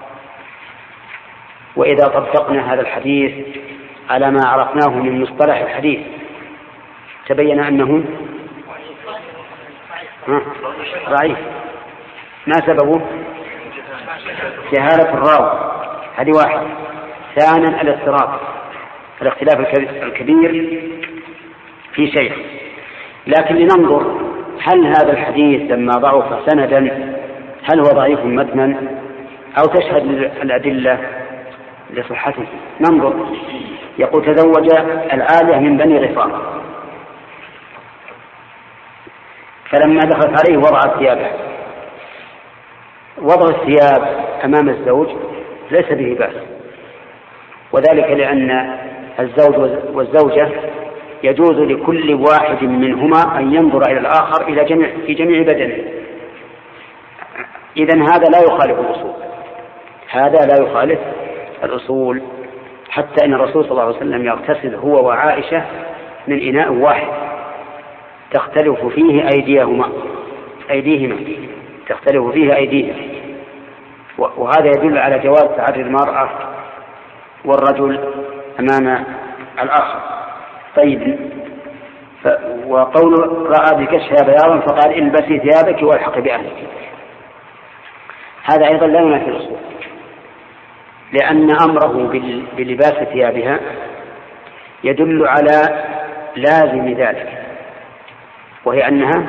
وإذا طبقنا هذا الحديث على ما عرفناه من مصطلح الحديث تبين أنه ضعيف. ما سببه؟ جهالة الراوي، هذه واحد. ثانيا الاضطراب، الاختلاف الكبير في شيء. لكن لننظر هل هذا الحديث لما ضعف سندا هل هو ضعيف متنا أو تشهد الأدلة لصحته. ننظر. يقول: تزوج الآلية من بني غفار، فلما دخلت عليه وضعت ثيابه. وضع الثياب أمام الزوج ليس به بأس، وذلك لأن الزوج والزوجة يجوز لكل واحد منهما أن ينظر إلى الآخر إلى جميع في جميع بدنه. إذن هذا لا يخالف الأصول، هذا لا يخالف الأصول، حتى أن الرسول صلى الله عليه وسلم يغتسل هو وعائشة من إناء واحد تختلف فيه أيديهما أيديهما تختلف فيه أيديهم، وهذا يدل على جواز تعري المرأة والرجل أمام الآخر. طيب، وقول رأى بكشفها بياضا فقال: البسي ثيابك والحقي بأهلك، هذا أيضا لا ينافي الأصول، لأن أمره بلباس ثيابها يدل على لازم ذلك، وهي أنها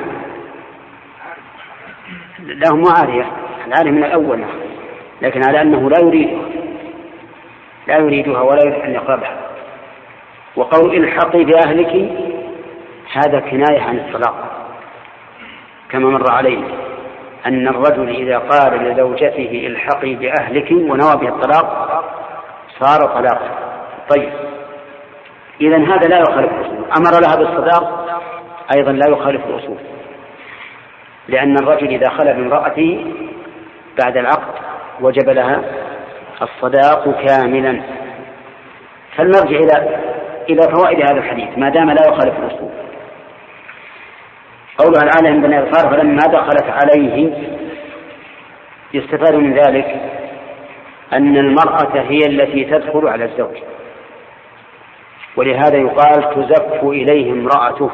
لهم عارية، العارية من الأول، لكن على أنه لا يريدها لا يريدها ولا يريد أن يقربها. وقول الحقي بأهلك هذا كناية عن الطلاق، كما مر عليه أن الرجل إذا قال لزوجته الحقي بأهلك ونوى به الطلاق صار طلاق. طيب، إذن هذا لا يخالف الأصول. أمر لها بالصداق أيضا لا يخالف الأصول، لأن الرجل إذا خلى بامرأته بعد العقد وجب لها الصداق كاملا. فلنرجع إلى إلى فوائد هذا الحديث ما دام لا يخالف الأصول. قولها الآلة من بني غفار فلما دخلت عليه، يستفاد من ذلك أن المرأة هي التي تدخل على الزوج، ولهذا يقال تزف إليه امرأته.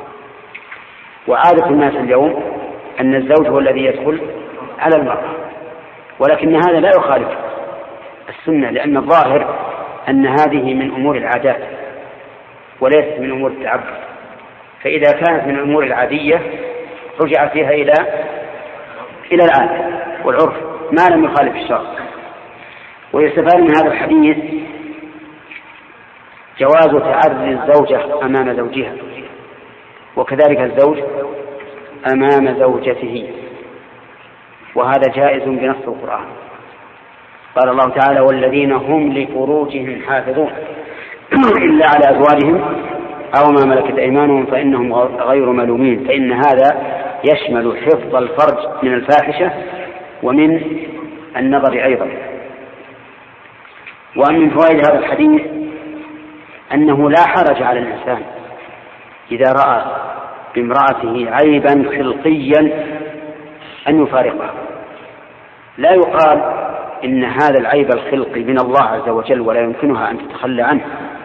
وعادة الناس اليوم أن الزوج هو الذي يدخل على المرأة، ولكن هذا لا يخالف السنة، لأن الظاهر أن هذه من أمور العادات وليست من أمور التعبد. فإذا كانت من الأمور العادية رجع فيها إلى إلى العادة والعرف ما لم يخالف الشرع. ويستفاد من هذا الحديث جواز تعري الزوجة أمام زوجها، وكذلك الزوج أمام زوجته، وهذا جائز بنص القرآن. قال الله تعالى: والذين هم لفروجهم حافظون إلا على أزواجهم أو ما ملكت أيمانهم فإنهم غير ملومين. فإن هذا يشمل حفظ الفرج من الفاحشة ومن النظر أيضا. ومن فوائد هذا الحديث أنه لا حرج على الإنسان إذا رأى بامرأته عيبا خلقيا أن يفارقها. لا يقال إن هذا العيب الخلقي من الله عز وجل ولا يمكنها أن تتخلى عنه،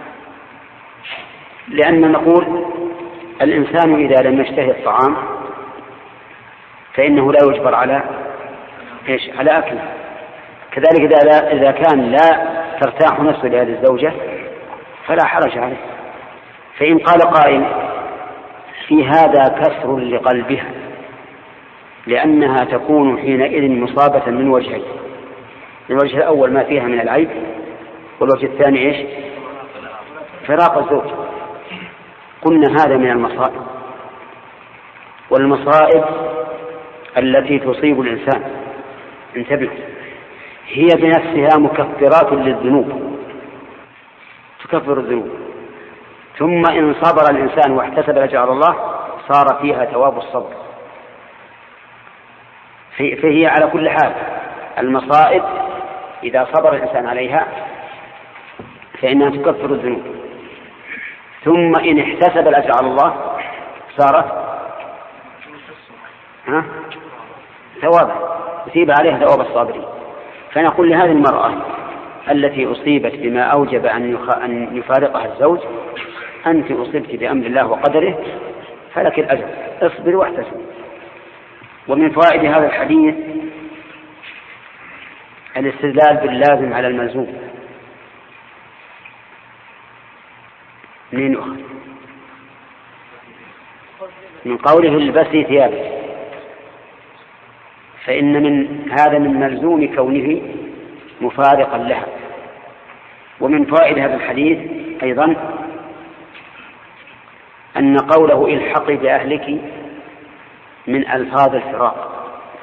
لأن نقول الإنسان إذا لم يشتهي الطعام فإنه لا يجبر على إيش؟ على أكله. كذلك إذا إذا كان لا ترتاح نفسه لهذه الزوجة فلا حرج عليه، فإن قال قائل في هذا كسر لقلبها، لأنها تكون حينئذ مصابة من وجهين: الوجه الأول ما فيها من العيب، والوجه الثاني إيش؟ فراق الزوج. قلنا هذا من المصائب، والمصائب التي تصيب الإنسان انتبه هي بنفسها مكفرات للذنوب، تكفر الذنوب، ثم إن صبر الإنسان واحتسب أجر على الله صار فيها ثواب الصبر. فهي على كل حال المصائب إذا صبر الإنسان عليها فإنها تكفر الذنوب، ثم إن احتسب الأجر على الله صارت ها ثوابا، يثيب عليها ثواب الصابرين. فنقول لهذه المرأة التي أصيبت بما أوجب أن يفارقها الزوج: أنت أصبت بأمر الله وقدره فلك الأجر، اصبر واحتسب. ومن فوائد هذا الحديث الاستدلال باللازم على الملزوم. من أخر من قوله البسي ثيابك، فإن من هذا من ملزوم كونه مفارقا لها. ومن فوائد هذا الحديث أيضا أن قوله الحقي بأهلك من ألفاظ الفراق،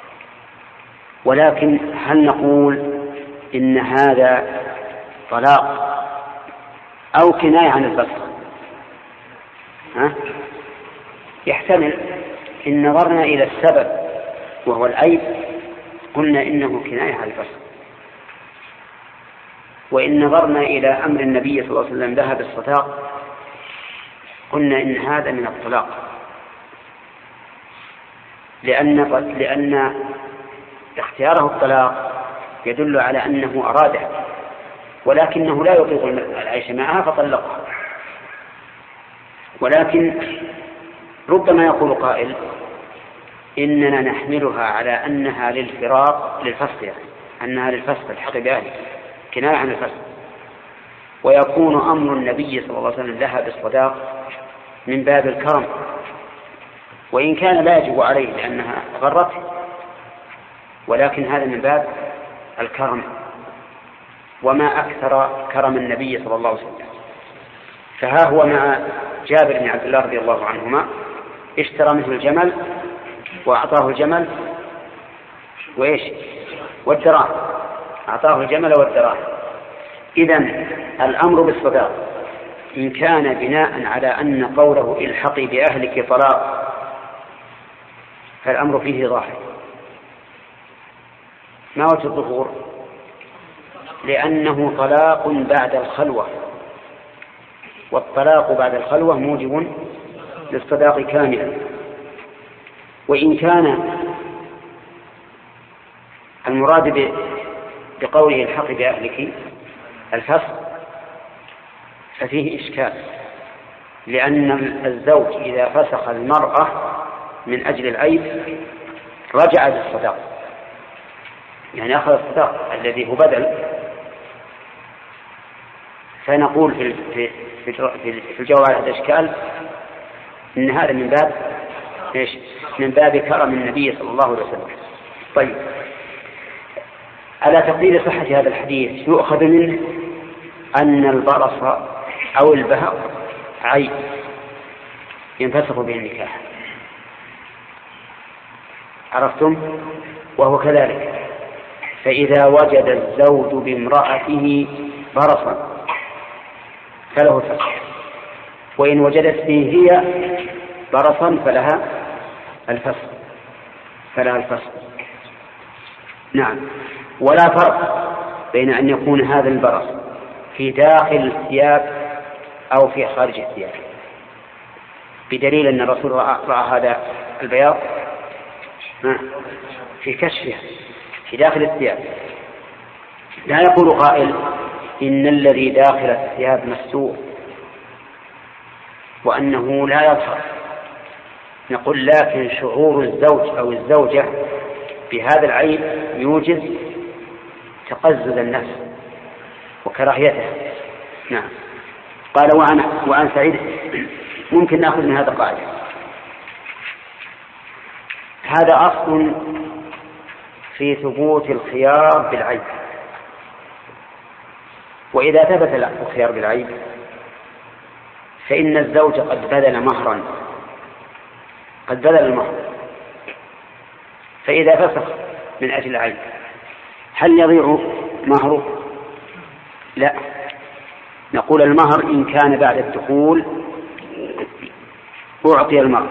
ولكن هل نقول إن هذا طلاق أو كناية عن الفسخ؟ ها؟ يحتمل. إن نظرنا إلى السبب وهو العيب قلنا إنه كناية عن الفسخ، وإن نظرنا إلى أمر النبي صلى الله عليه وسلم ذهب الصداق قلنا إن هذا من الطلاق، لأن لأن اختياره الطلاق يدل على أنه أراده، ولكنه لا يطيق العيش معها فطلقها. ولكن ربما يقول قائل إننا نحملها على أنها للفراق للفسخ، يعني أنها للفسخ الحق بأهله كناية عن الفسخ، ويكون أمر النبي صلى الله عليه وسلم لها بالصداق من باب الكرم، وإن كان لا يجب عليه لأنها غرته، ولكن هذا من باب الكرم. وما أكثر كرم النبي صلى الله عليه وسلم. فها هو مع جابر بن عبد الله رضي الله عنهما اشترى منه الجمل وأعطاه الجمل وإيش والدراهم، أعطاه الجمل والدراهم. إذن الأمر بالصداق إن كان بناء على أن قوله الحقي بأهلك طلاق فالأمر فيه ظاهر. ما وجه الظهور؟ لأنه طلاق بعد الخلوة، والطلاق بعد الخلوة موجب للصداق كاملا. وإن كان المراد بقوله الحق بأهلك الفسخ ففيه إشكال، لأن الزوج إذا فسخ المرأة من أجل العيب رجع بالصداق، يعني أخذ الصداق الذي هو بدل. فنقول في في في الجواب على هذا الإشكال إن هذا من باب إيش؟ من باب كرم النبي صلى الله عليه وسلم. طيب، على تقدير صحة هذا الحديث يؤخذ منه أن البرص أو البهق عيب ينفسخ به النكاح. عرفتم؟ وهو كذلك. فإذا وجد الزوج بامرأته برصا فله الفسخ، وإن وجدت به هي برصا فلها الفسخ فلها الفسخ نعم. ولا فرق بين أن يكون هذا البرص في داخل الثياب أو في خارج الثياب، بدليل أن الرسول رأى هذا البياض في كشفها في داخل الثياب. لا يقول قائل إن الذي داخل الثياب مستور وأنه لا يظهر. نقول لكن شعور الزوج أو الزوجة بهذا العيب يوجد تقزز النفس وكراهيته. نعم. قال وعن, وعن سعيد ممكن نأخذ من هذا قاعدة. هذا أصل في ثبوت الخيار بالعيب. وإذا ثبت الخيار بالعيب فإن الزوج قد بذل مهرا قد بذل المهر، فإذا فسخ من أجل العيب هل يضيع مهره؟ لا، نقول المهر إن كان بعد الدخول أعطي المرأة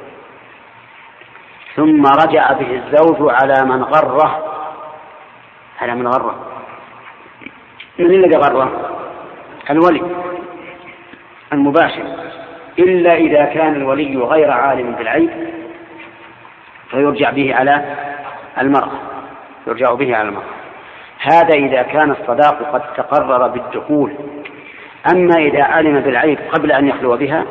ثم رجع به الزوج على من غره على من غره من الذي غره؟ الولي المباشر، إلا إذا كان الولي غير عالم بالعيب فيرجع به على المرأة يرجع به على المرأة. هذا إذا كان الصداق قد تقرر بالدخول. أما إذا علم بالعيب قبل أن يخلو بها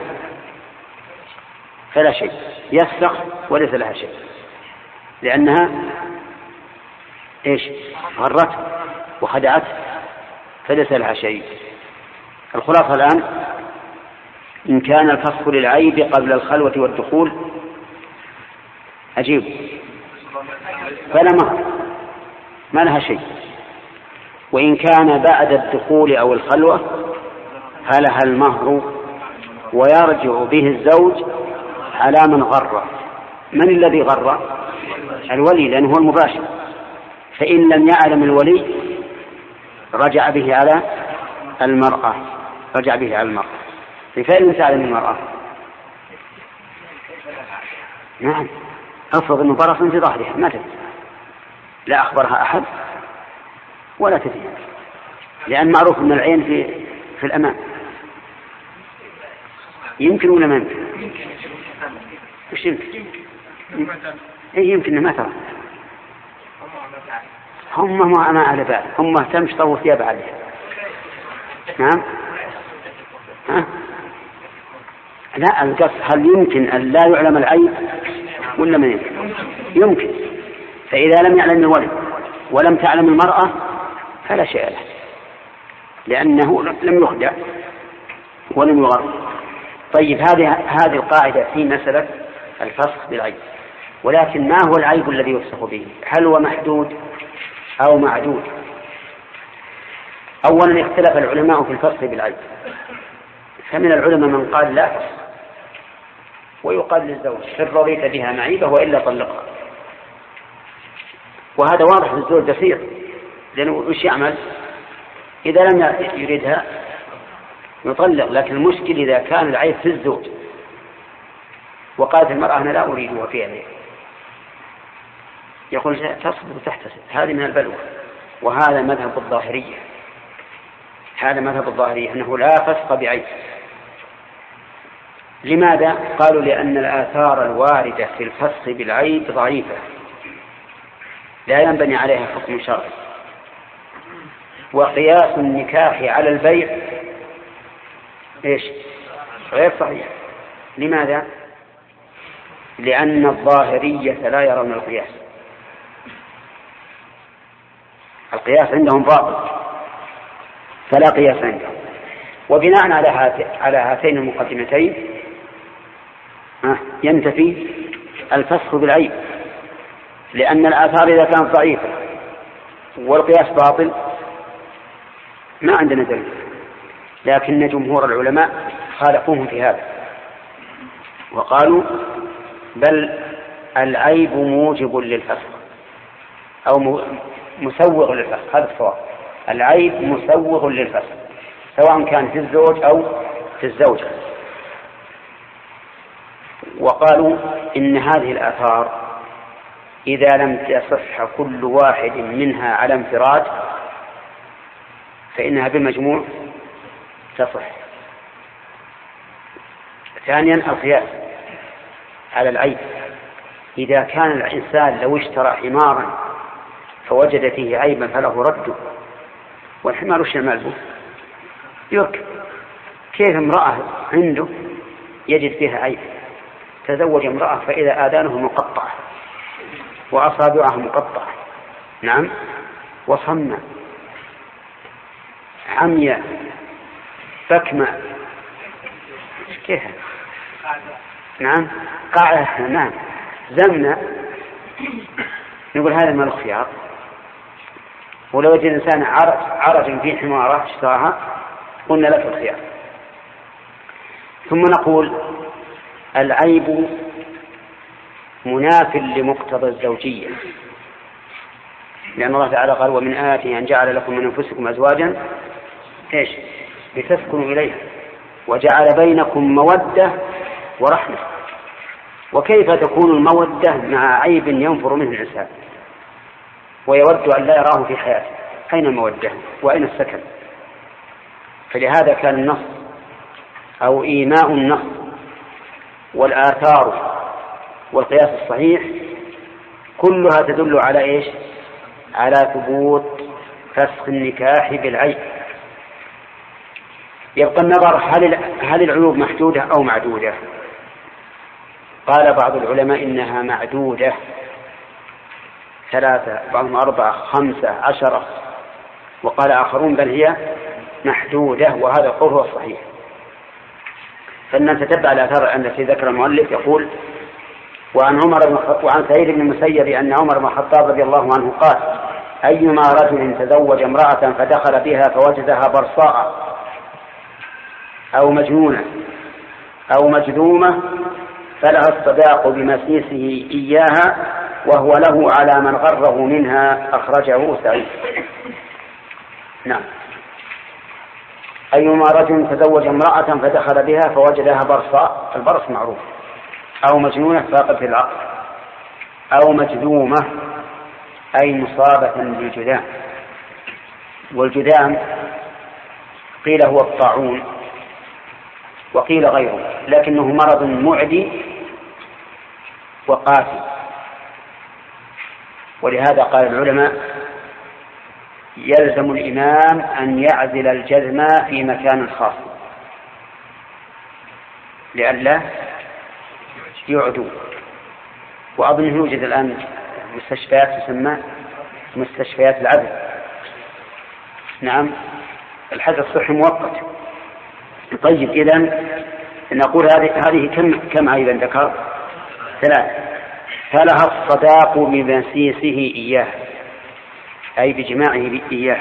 فلا شيء، يفسخ وليس لها شيء، لأنها إيش؟ غرته وخدعته فليس لها شيء. الخلاصة الآن إن كان الفسخ للعيب قبل الخلوة والدخول أجيب فلا مهر ما لها شيء، وإن كان بعد الدخول أو الخلوة فلها المهر ويرجع به الزوج على من غر. من الذي غر؟ الولي، لأنه هو المباشر، فإن لم يعلم الولي رجع به على المرأة رجع به على المرأة. فإن تعلم المرأة نعم أفرض أنه برص في ظهرها ما تدري، لا أخبرها أحد ولا تدري، لأن معروف أن العين في في الأمان. يمكن ولا ما يمكن؟ وش يمكن؟ إيه يمكن ما ترى، هم ما ما على بال، هم مهتمش طوف ثياب عليها. نعم ها؟ لا القصد هل يمكن أن لا يعلم العيب ولا ما يمكن؟ يمكن. فإذا لم يعلم الولد ولم تعلم المرأة فلا شيء له، لأنه لم يخدع ولم يغر. طيب هذه هذه القاعدة في مسألة الفسخ بالعيب. ولكن ما هو العيب الذي يفسخ به؟ هل هو محدود أو معدود؟ أولا اختلف العلماء في الفسخ بالعيب، فمن العلماء من قال لا فسخ ويقال للزوج إن رضيت بها معيبة وإلا طلقها. وهذا واضح للزوج بسيط، لأنه وش يعمل؟ إذا لم يريدها يطلق. لكن المشكل إذا كان العيب في الزوج وقالت المرأة أنا لا أريدها فعلا، يقول تصبر وتحتسب، هذه من البلوى. وهذا مذهب الظاهرية هذا مذهب الظاهرية أنه لا فسخ بعيب. لماذا؟ قالوا لأن الآثار الواردة في الفسخ بالعيب ضعيفة لا ينبني عليها حكم شرعي. وقياس النكاح على البيع إيش؟ غير صحيح. لماذا؟ لأن الظاهرية لا يرون القياس، القياس عندهم باطل فلا قياس عندهم. وبناء على على هاتين المقدمتين ينتفي الفسخ بالعيب، لأن الآثار إذا كانت ضعيفة والقياس باطل ما عندنا دليل. لكن جمهور العلماء خالفوهم في هذا وقالوا بل العيب موجب للفسخ أو مسوغ للفسخ. هذا الصواب، العيب مسوغ للفسخ سواء كان في الزوج أو في الزوجة. وقالوا إن هذه الآثار إذا لم تصح كل واحد منها على انفراد فإنها بالمجموع تصح. ثانيا القياس على العيب. إذا كان الإنسان لو اشترى حمارا فوجد فيه عيبا فله رده، والحمار وش يعمل؟ يركب. كيف امرأة عنده يجد فيها عيب تزوج امرأة فإذا آذانه مقطعة وأصابعه مقطعة نعم وصمة عمياء فكمة، كيف نعم قاعدة. نعم زمنا نقول هذا مال الخيار، ولو وجد الإنسان عرج, عرج في حمارة اشتراها قلنا لك الخيار. ثم نقول العيب مناف لمقتضى الزوجية، لأن الله تعالى قال ومن آياته أن جعل لكم من أنفسكم أزواجا إيش لتسكنوا إليها وجعل بينكم مودة ورحمة. وكيف تكون المودة مع عيب ينفر منه الإنسان ويود أن لا يراه في حياته؟ أين المودة وأين السكن؟ فلهذا كان النص أو إيماء النص والآثار والقياس الصحيح كلها تدل على إيش؟ على ثبوت فسخ النكاح بالعيب. يبقى النظر هل هل العيوب محدودة أو معدودة؟ قال بعض العلماء إنها معدودة، ثلاثة بعضهم أربعة خمسة عشرة، وقال آخرون بل هي محدودة، وهذا القول هو الصحيح. فلن تتبع الآثار التي ذكر المؤلف. يقول وعن عمر وعن سعيد بن المسيب أن عمر بن الخطاب رضي الله عنه قال أيما رجل تزوج امرأة فدخل بها فوجدها برصاء أو مجنونة أو مجذومة فلها الصداق بمسيسه إياها وهو له على من غره منها. أخرجه سعيد. نعم. أيما رجل تزوج امرأة فدخل بها فوجدها برصاء، البرص معروف، أو مجنونة فاقد في العقل، أو مجذومة أي مصابة بالجذام. والجذام قيل هو الطاعون وقيل غيره، لكنه مرض معدي وقاسي. ولهذا قال العلماء يلزم الإمام أن يعزل الجزم في مكان خاص لئلا يعدو. وأظن يوجد الآن مستشفيات تسمى مستشفيات العزل. نعم الحجر الصحي مؤقت. طيب إذن نقول هذه هذه كم كم عيبا ذكر؟ ثلاث. فلها الصداق بمسيسه إياه أي بجماعه إياه،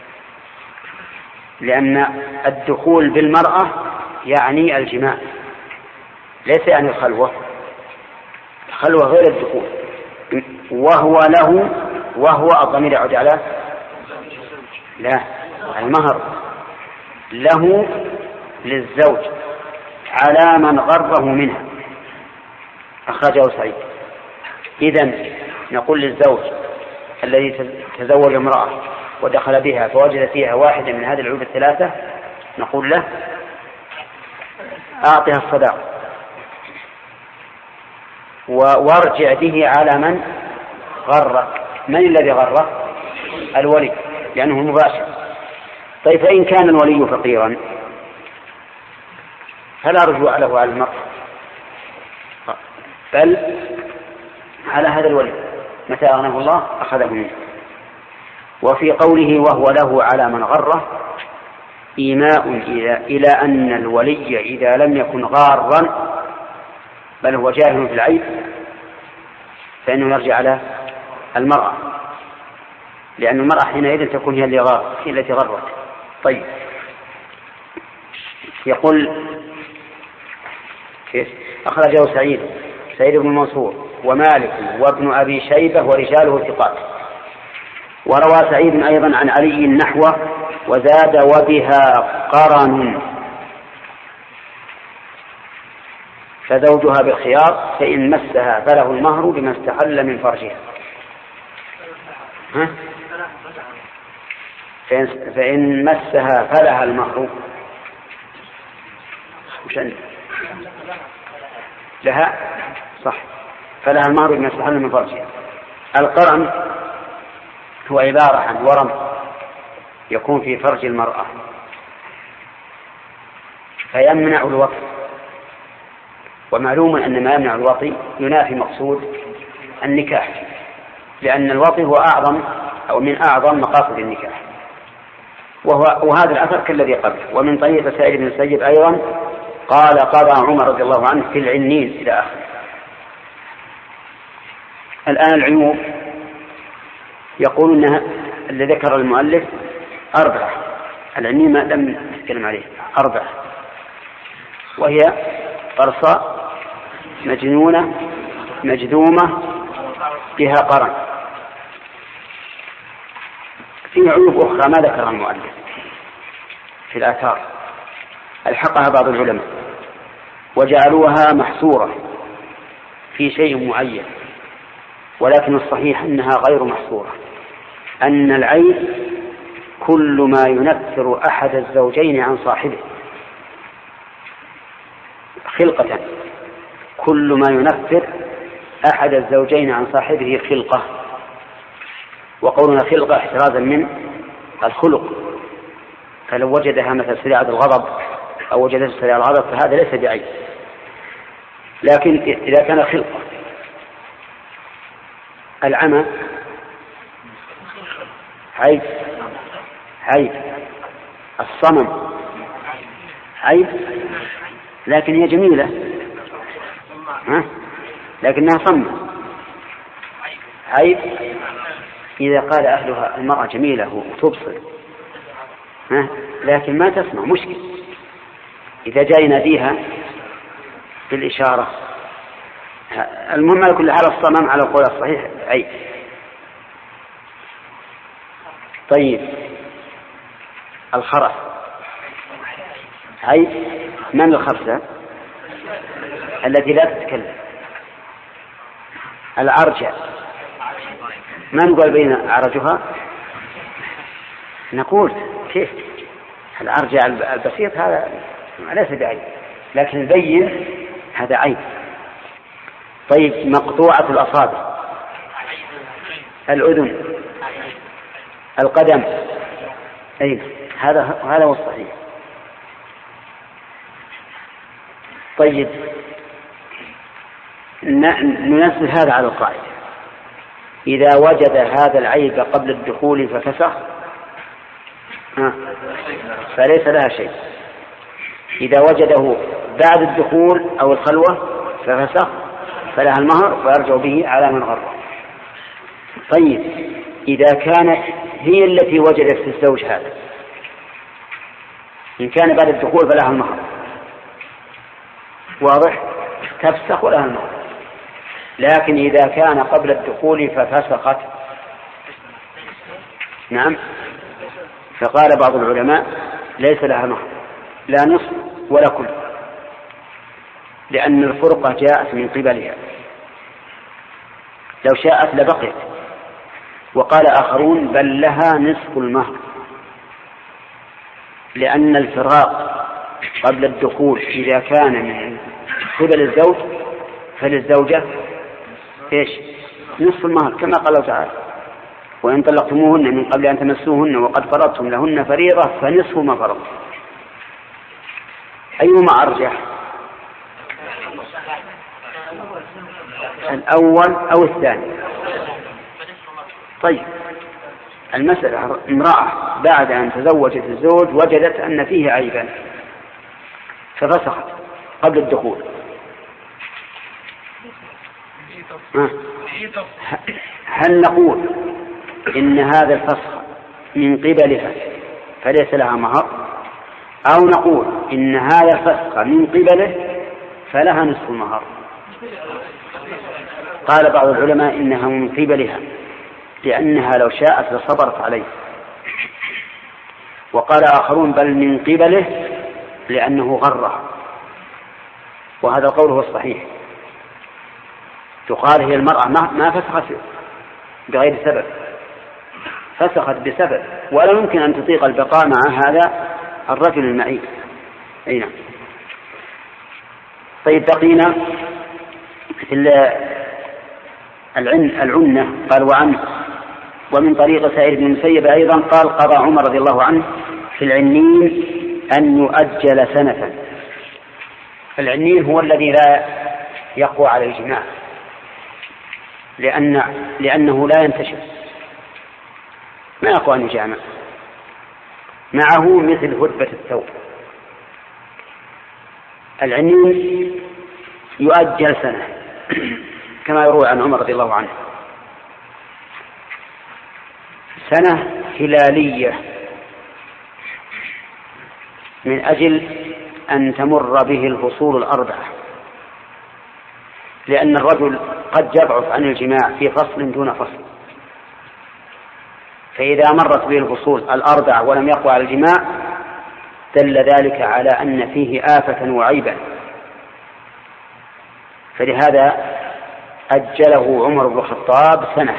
لأن الدخول بالمرأة يعني الجماع ليس يعني الخلوة. الخلوة غير الدخول. وهو له وهو الضمير يعود على لا المهر له للزوج على من غره منها. أخرجه سعيد. إذن نقول للزوج الذي تزوج امرأة ودخل بها فوجد فيها واحدة من هذه العيوب الثلاثة نقول له أعطها الصداق وارجع به على من غره. من الذي غره؟ الولي، لأنه مباشر. طيب فإن كان الولي فقيرا فلا رجوع له على المرء بل على هذا الولي، متى أغناه الله أخذه منه. وفي قوله وهو له على من غره إيماء إلى أن الولي إذا لم يكن غارا بل هو جاهل في العيب فإنه يرجع على المرأة، لأن المرأة حينئذ تكون هي اللي غار هي التي غرت. طيب يقول كيف؟ أخرجه سعيد سعيد بن منصور ومالك وابن أبي شيبة ورجاله ثقات. وروى سعيد أيضا عن علي نحوه وزاد وبها قرن فزوجها بالخيار فإن مسها فله المهر بما استحل من فرجها. ها؟ فإن مسها فلها المهر لها صح فلها المهر بما استحل من فرجها. القرن هو عبارة عن ورم يكون في فرج المرأة فيمنع الوطي، ومعلوم أن ما يمنع الوطي ينافي مقصود النكاح، لأن الوطي هو أعظم أو من أعظم مقاصد النكاح. وهو وهذا الأثر كالذي قبل. ومن طريق سعيد بن المسيب أيضا قال قضى عمر رضي الله عنه في العنين إلى آخره. الآن العيوب يقول أنها اللي ذكر المؤلف أربعة، العنين ما لم نتكلم عليه أربعة، وهي قرصاء مجنونة مجذومة بها قرن. في عيوب أخرى ما ذكرها المؤلف في الآثار ألحقها بعض العلماء وجعلوها محصورة في شيء معين، ولكن الصحيح أنها غير محصورة، أن العيب كل ما ينفر أحد الزوجين عن صاحبه خلقة، كل ما ينفر أحد الزوجين عن صاحبه خلقة، وقولنا خلقة احترازا من الخلق، فلو وجدها مثل سريعة الغضب أو وجدت سريعة الغضب فهذا ليس بعيب، لكن إذا كان خلقة. العمى عيب عيب، الصمم عيب، لكن هي جميلة ها؟ لكنها صمم عيب إذا قال أهلها المرأة جميلة وتبصر ها؟ لكن ما تسمع مشكل، إذا جاء يناديها بالإشارة. المهم على كل حال الصمم على القول الصحيح عيب. طيب الخرس عيب، من الخرسة التي لا تتكلم؟ العرجة ما نقول بين عرجها، نقول كيف العرجة البسيط هذا ليس بعيب، لكن البين هذا عيب. طيب مقطوعة الأصابع، الأذن، القدم، أي هذا هذا هو الصحيح. طيب ننزل هذا على القاعدة، إذا وجد هذا العيب قبل الدخول ففسخ فليس لها شيء، إذا وجده بعد الدخول أو الخلوة ففسخ فلها المهر ويرجع به على من غره. طيب إذا كانت هي التي وجدت في الزوج هذا، إن كان بعد الدخول فلها المهر واضح، تفسخ ولها المهر. لكن إذا كان قبل الدخول ففسخت نعم، فقال بعض العلماء ليس لها مهر لا نصف ولا كل، لأن الفرقة جاءت من قبلها، لو شاءت لبقيت. وقال آخرون بل لها نصف المهر، لأن الفراق قبل الدخول إذا كان من قبل الزوج فللزوجة إيش؟ نصف المهر، كما قال الله تعالى وإن طلقتموهن من قبل أن تمسوهن وقد فرضتم لهن فريضة فنصف ما فرضتم. أيهما أرجح، الأول أو الثاني؟ طيب المسألة امرأة بعد أن تزوجت الزوج وجدت أن فيه عيبا ففسخت قبل الدخول، هل نقول إن هذا الفسخ من قبلها فليس لها مهر، أو نقول إن هذا الفسخ من قبله فلها نصف المهر؟ قال بعض العلماء إنها من قبلها لأنها لو شاءت لصبرت عليه، وقال آخرون بل من قبله لأنه غرها، وهذا القول هو الصحيح. تقال هي المرأة ما فسخت بغير سبب، فسخت بسبب، ولا يمكن أن تطيق البقاء مع هذا الرجل المعيب. أي نعم. طيب بقينا في العنة. قال وعن ومن طريق سعيد بن المسيب أيضا قال قضى عمر رضي الله عنه في العنين أن يؤجل سنة. العنين هو الذي لا يقوى على الجماع، لأن لأنه لا ينتشر، ما يقوى أن يجامع، معه مثل هدبة الثوب. العنين يؤجل سنة كما يروى عن عمر رضي الله عنه، سنة هلالية من أجل أن تمر به الفصول الأربعة، لأن الرجل قد يضعف عن الجماع في فصل دون فصل، فإذا مرت به الفصول الأربعة ولم يقوى على الجماع دل ذلك على أن فيه آفة وعيبا، فلهذا أجله عمر بن الخطاب سنة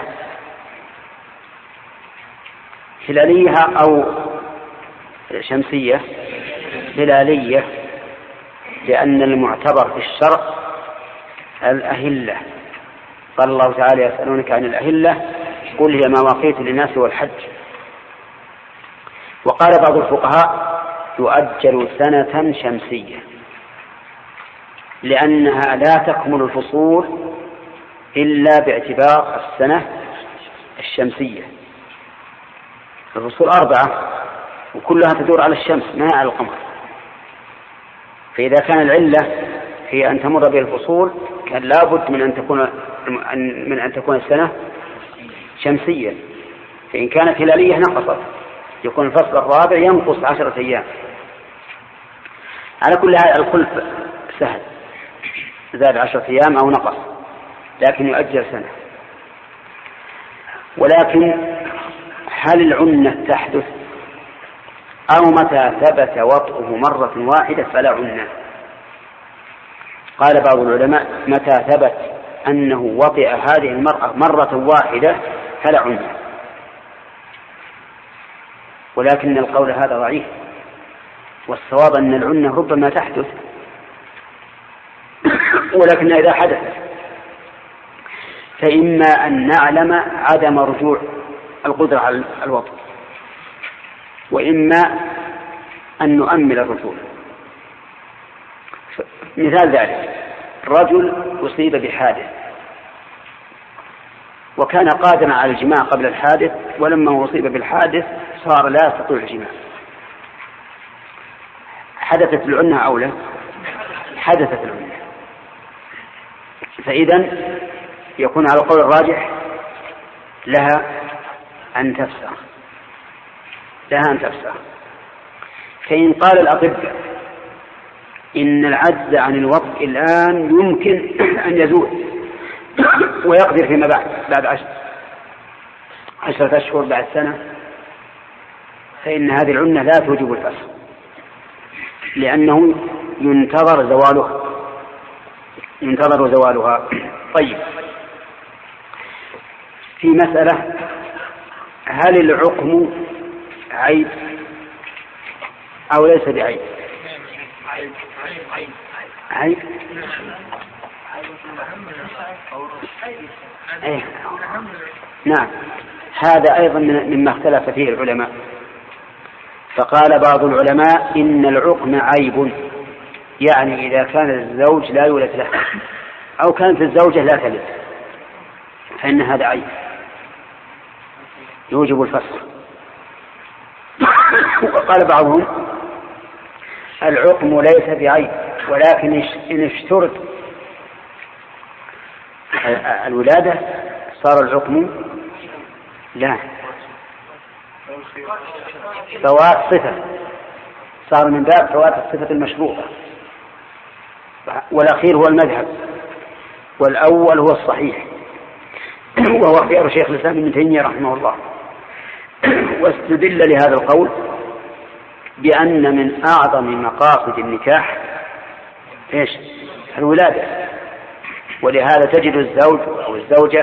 هلالية أو شمسية. هلالية لأن المعتبر في الشرع الأهلة، قال الله تعالى يسألونك عن الأهلة قل هي مواقيت للناس والحج. وقال بعض الفقهاء يؤجل سنة شمسية لأنها لا تكمل الفصول إلا باعتبار السنة الشمسية. الفصول أربعة وكلها تدور على الشمس ما على القمر، فإذا كان العلة هي أن تمر به الفصول كان لابد من أن تكون من أن تكون السنة شمسية، فإن كانت هلالية نقصت، يكون الفصل الرابع ينقص عشرة أيام. على كل حال الخلف سهل، زاد عشرة أيام أو نقص، لكن يؤجل سنة. ولكن هل العنة تحدث أو متى ثبت وطئه مرة واحدة فلا عنة؟ قال بعض العلماء متى ثبت أنه وطئ هذه المرأة مرة واحدة فلا عنة، ولكن القول هذا ضعيف، والصواب أن العنة ربما تحدث، ولكن إذا حدث فإما أن نعلم عدم رجوع القدرة على الوطء، وإما أن نؤمل الرجوع. مثال ذلك رجل أصيب بحادث وكان قادرا على الجماع قبل الحادث، ولما أصيب بالحادث صار لا يستطيع الجماع، حدثت العنة أو لا؟ حدثت العنة، فإذا يكون على القول الراجح لها أن تفسخ لها أن تفسخ. فإن قال الأطباء إن العجز عن الوطء الآن يمكن أن يزول ويقدر فيما بعد بعد عشر عشرة أشهر بعد سنة، فإن هذه العنة لا توجب الفسخ، لأنه ينتظر زوالها ينتظر زوالها. طيب، في مسألة هل العقم عيب أو ليس بعيب؟ عيب. أيه. نعم، هذا أيضا مما اختلف فيه العلماء، فقال بعض العلماء إن العقم عيب، يعني إذا كان الزوج لا يولد له أو كانت الزوجة لا تلد فإن هذا عيب يوجب الفسخ. وقال بعضهم العقم ليس بعيب، ولكن إن اشترط الولادة صار العقم لا فوات صفة، صار من باب فوات الصفة المشروطة، والأخير هو المذهب، والأول هو الصحيح وهو اختيار شيخ الإسلام ابن تيمية رحمه الله. واستدل لهذا القول بأن من أعظم مقاصد النكاح إيش؟ الولادة، ولهذا تجد الزوج أو الزوجة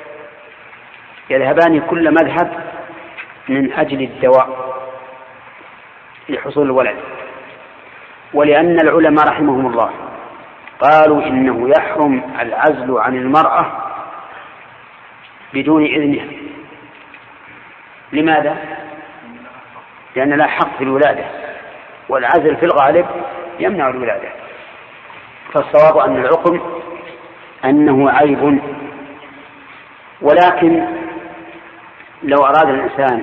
يذهبان كل مذهب من أجل الدواء لحصول الولد. ولأن العلماء رحمهم الله قالوا إنه يحرم العزل عن المرأة بدون إذنها. لماذا؟ لأن لا حق في الولادة، والعزل في الغالب يمنع الولادة. فالصواب أن العقم أنه عيب، ولكن لو أراد الإنسان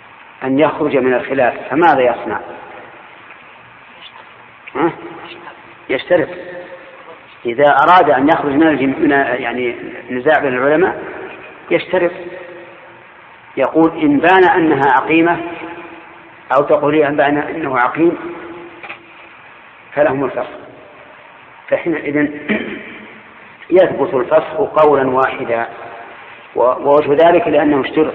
أن يخرج من الخلاف فماذا يصنع؟ يشترط إذا أراد أن يخرج من يعني نزاع بين العلماء يشترط، يقول إن بان أنها عقيمة أو تقول إن بان أنه عقيم فلهم الفسخ، فحينئذ يثبت الفسخ قولا واحدا، ووجه ذلك لأنه اشترط.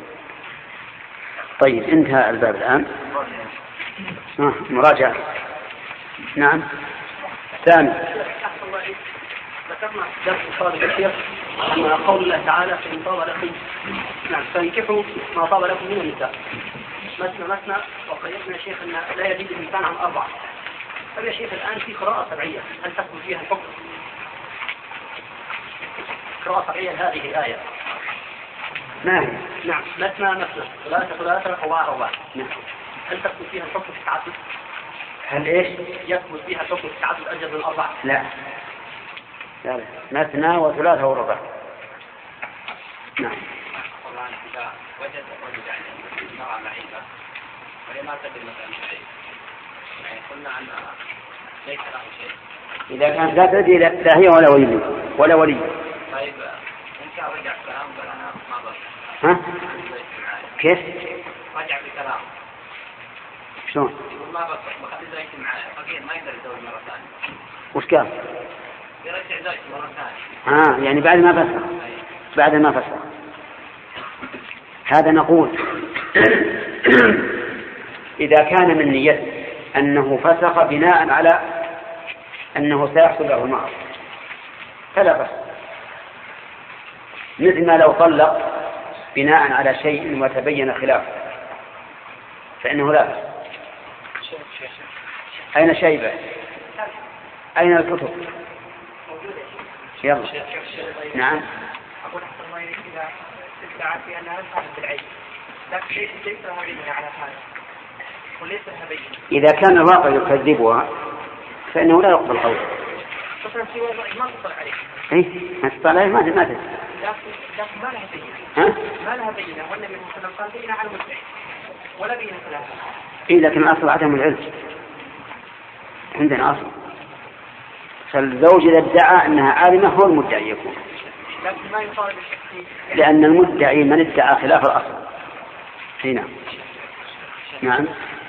طيب انتهى الباب الآن. آه مراجعة. نعم ثاني ذكرنا درس الصادق الشيخ أن قول الله تعالى فإن طاب لكم نعم فانكحوا ما طاب لكم من النساء مثنى مثنى، وقيدنا يا شيخ أن لا يزيد الإنسان عن أربعة. طيب يا شيخ الآن في قراءة سبعية هل تكون فيها الحكم؟ قراءة سبعية هذه الآية نعم نعم مثنى مثنى ثلاثة ثلاثة أربعة أربعة نعم هل تكون فيها الحكم في التعدد؟ هل إيش؟ يثبت فيها الحكم في التعدد أجل من أربعة؟ لا لا مثنى وثلاثة وربع. نعم. طبعا إذا وجد وجد يعني مرأة معيبة وهي ما تدري مثلا شيء يعني قلنا أن ليس له شيء. إذا كانت لا تدري لا هي ولا ولي ولا ولي. طيب إن كان رجع كلام قال أنا ما بقى. ها؟ كيف؟ رجع بكلام. شلون؟ يقول ما بقى بخلي زوجتي معي فقير ما يقدر يتزوج مرة ثانية. وش قال؟ يرجع زوجتي مرة ثانية. آه يعني بعد ما فسخ. بعد ما فسخ. هذا نقول إذا كان من نيته أنه فسخ بناء على أنه سيحصل له المعصية فلا بأس، مثل ما لو طلق بناء على شيء وتبين خلافه فإنه لا بأس. أين شيبة؟ أين الكتب؟ يلا. نعم. أقول أحسن الله إليك إذا استدعت بأنها أنفعت بالعين لكن ليس ليس لها بينة على هذا وليس لها بينة. إذا كان الواقع يكذبها فإنه لا يقبل قوله. مثلا في وضع ما تطلع عليه. إيه ما تطلع عليه ما ما تدري. لكن لكن ما لها بينة. ها؟ ما لها بينة والنبي صلى الله عليه وسلم قال بينة على المدعي ولا بينة لها. إيه لكن الأصل عدم العلم عندنا أصل. فالزوج إذا ادعى أنها عالمة هو المدعي يكون. لكن ما يطالب الشخصي. لأن المدعي من ادعى خلاف الأصل. هنا. نعم.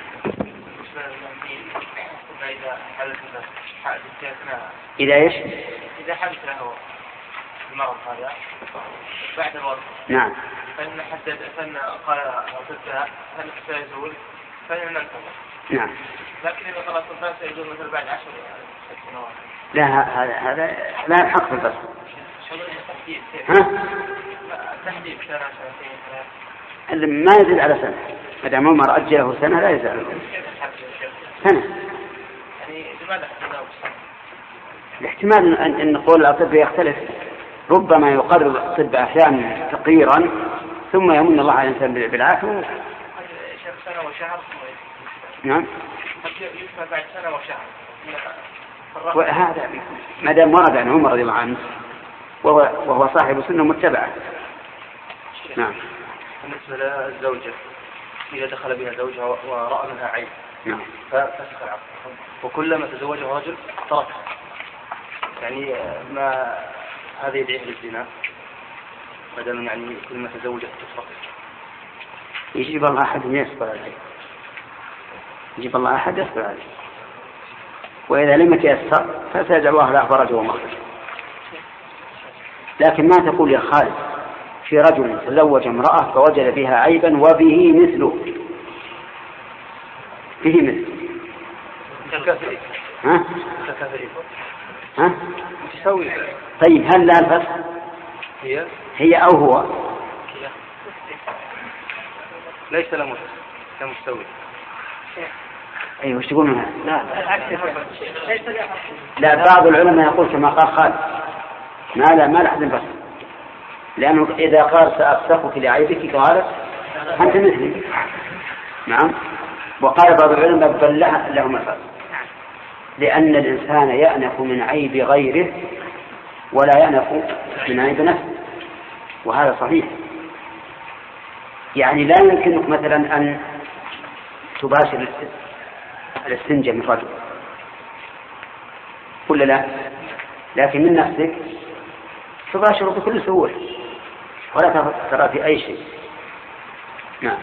إذا حدث إذا إيش؟ إذا حدث له المرض هذا بعد الوضع. نعم. فإن حدد فإن قال طفلها هل سيزول فإن ننتظر. نعم. لكن إذا خلاص الفاس يزول مثل بعد عشر سنوات. لا هذا هذا لا الحق بالبس. ها؟ تحديد سنة سنتين ما يزيد على سنة. ما دام عمر أجله سنة لا يزيد على سنة. يعني لماذا الاحتمال أن نقول الأطباء يختلف، ربما يقرر الطب أحيانا تقريرا ثم يمن الله على الإنسان بالعافية. شهر سنة وشهر. نعم. يسمى بعد سنة وشهر. وهذا ما دام ورد عن عمر رضي الله عنه وهو وهو صاحب سنة متبعة. نعم. بالنسبة للزوجة إذا دخل بها زوجها ورأى منها عيب. نعم. ففسخ العقد وكلما تزوجه رجل تركها يعني ما هذا يدعيه للزنا بدل يعني كلما تزوجت تفرق. يجيب الله أحد يصبر عليه. يجيب الله أحد يصبر عليه. وإذا لم يتيسر فسيجعل الله له فرجا ومخرجا. لكن ما تقول يا خالد في رجل تزوج امرأة فوجد بها عيبا وبه مثله به مثله. ها؟ ها؟ متساوي. طيب هل لا الفسخ؟ هي هي أو هو؟ ليس له مستوي. أيوة وش تقولون؟ لا لا بعض العلماء يقول كما قال خالد ما لا ما لحد بس، لأنه إذا قال سأفسخك لعيبك قالت أنت مثلي. نعم. وقال بعض العلماء بل لهم الفسخ لأن الإنسان يأنف من عيب غيره ولا يأنف من عيب نفسه، وهذا صحيح. يعني لا يمكنك مثلا أن تباشر الاستنجاء من رجل ولا لا؟ لكن من نفسك تباشر بكل سهولة ولا ترى في أي شيء. نعم.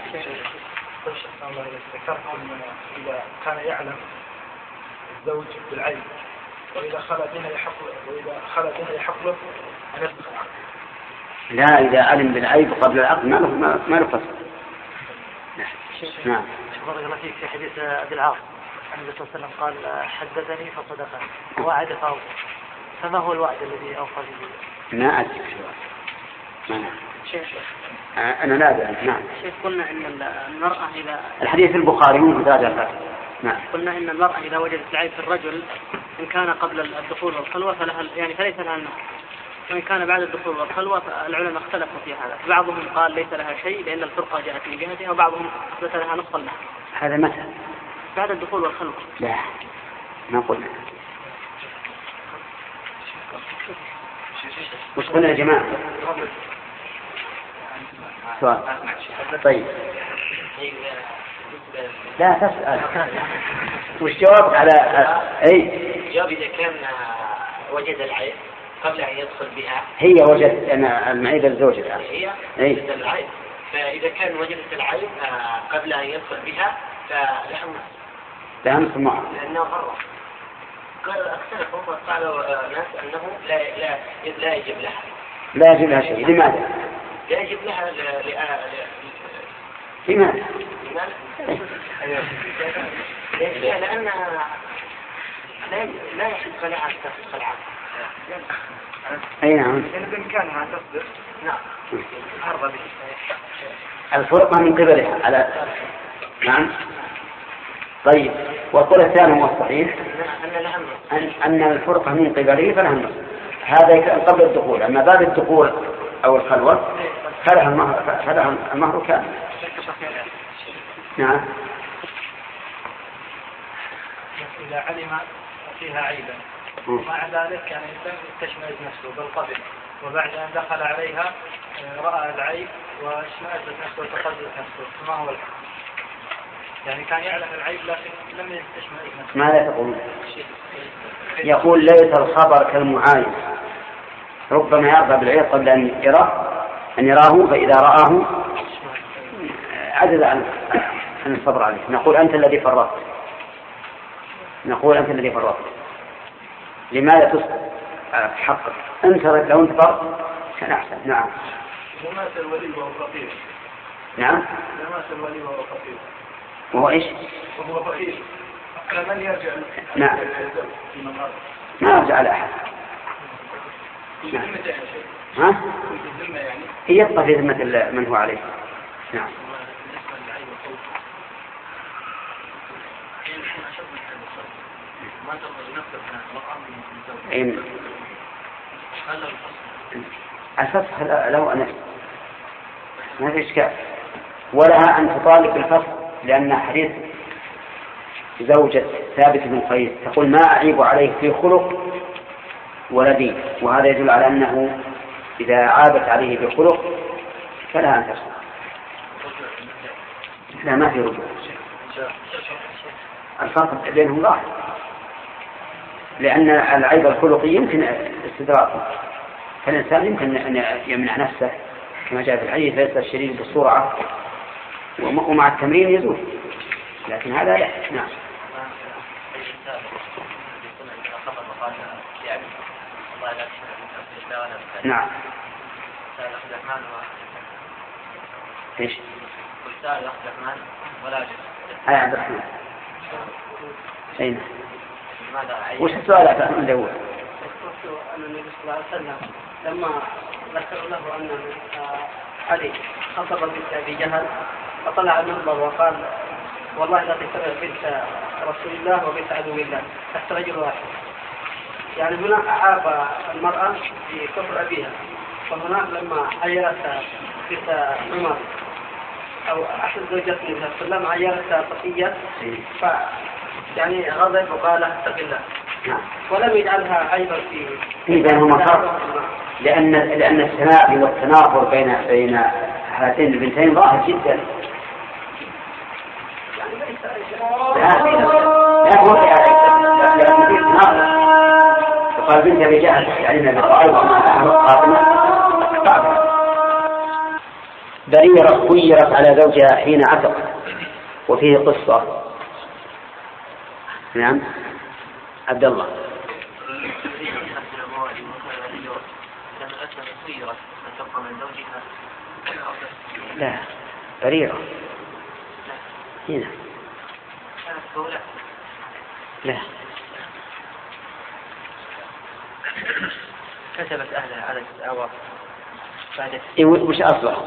ذكرت إذا كان يعلم الزوج بالعيب وإذا خلى بها يحق وإذا خلى بها يحق له أن يفسخ العقد. لا، إذا علم بالعيب قبل العقد ما له ما له فسخ. نعم. بارك الله فيك. في حديث أبي العاص النبي صلى الله عليه وسلم قال حدثني فصدقني ووعد فأوفى، فما هو الوعد الذي أوفى به؟ ما أدري شو. شيخ أنا لا أدري. نعم. شيخ قلنا إن المرأة إذا الحديث البخاري مو متراجع. نعم. قلنا إن المرأة إذا وجدت العيب في الرجل إن كان قبل الدخول والخلوة فلها يعني فليس لها المهر، وإن كان بعد الدخول والخلوة فالعلماء اختلفوا في هذا، بعضهم قال ليس لها شيء لأن الفرقة جاءت من جهتها، وبعضهم أثبت لها نصف المهر. هذا متى؟ بعد الدخول والخلوة. لا ما قلنا. وش قلنا يا جماعة؟ سؤال. طيب لا تسأل. وش جوابك على أي؟ جواب إذا كان وجد العيب قبل أن يدخل بها. هي وجدت أنا المعيبة الزوجة الآن. هي أي. وجدت العيب، فإذا كان وجدت العيب قبل أن يدخل بها فلها نصف. لها نصف المهر. لأنه فرق. قال اختلفوا وقالوا ناس أنه لا لا لا يجب لها. لا يجب لها شيء. لماذا؟ لا يجب لها ل لماذا؟ لأن لا لا يحق لها أن تفسخ العقد. أي نعم. بإمكانها أن تصدر. نعم. أرضى به. الفرقة من قبلها على. نعم. طيب والقول الثاني هو الصحيح أن أن الفرقة من قبله فلها النصف. هذا كان قبل الدخول، أما بعد الدخول أو الخلوة فلها المهر فلها المهر كامل. نعم. إذا علم فيها عيبا ومع ذلك كان الإنسان يستشمئز نفسه بالقبل، وبعد أن دخل عليها رأى العيب واشمأزت نفسه وتقدست نفسه، فما هو الحكم؟ يعني كان يعلم العيب لكن لم يستشمئز نفسه. ماذا تقول؟ يقول ليس الخبر كالمعاين، ربما يرضى بالعيب قبل أن يراه أن يراه فإذا رآه عجز عن الصبر عليه. نقول أنت الذي فرطت. نقول أنت الذي فرطت. لماذا تسقط حقك؟ أنت لو أنت فرط كان أحسن. نعم. ومات الولي وهو فقير. نعم. ومات الولي وهو فقير. وهو إيش؟ وهو فقير. فمن يرجع؟ نعم. ما يرجع على أحد. نعم. ها؟ هي يبقى في ذمة من هو عليه. نعم. إن الفسخ له أنس ما في إشكال، ولها أن تطالب بالفسخ لأن حديث زوجة ثابت بن قيس تقول ما أعيب عليه في خلق ولا دين، وهذا يدل على أنه إذا عابت عليه بخلق فلها أن تفسخ. لا ما في رجوع. الفرق بينهم ظاهر، لأن العيب الخلقي يمكن استدراكه، فالإنسان يمكن أن يمنع نفسه كما جاء في الحديث ليس الشديد بالسرعة ومع التمرين يزول، لكن هذا لا. نعم. نعم. ايش؟ هاي عبد الرحمن. أين؟ وش السؤال عبد الرحمن الأول؟ أن النبي صلى الله عليه وسلم لما ذكر له أن علي خطب بنت أبي جهل فطلع المنبر وقال والله لا تكتبر بنت رسول الله وبنت عدو الله تحت رجل واحد. يعني هنا أعاب المرأة في كفر أبيها، فهناك لما عيرتها بنت عمر أو أحد زوجات النبي صلى الله عليه وسلم عيرتها صفية ف يعني غضب وقال اتق الله، ولم يجعلها عيبا في في بينهما فرق، لأن لأن التنافي والتنافر بين بين هاتين البنتين ظاهر جدا. لا لا هو في هذا لأن في تنافر قال بنت رجال يعني من فاطمة بريرة خيرت على زوجها حين عتق، وفيه قصة. نعم عبد الله. لا بريرة هنا لا كتبت أهلها على الأعوام بعد إيه وش أصلها؟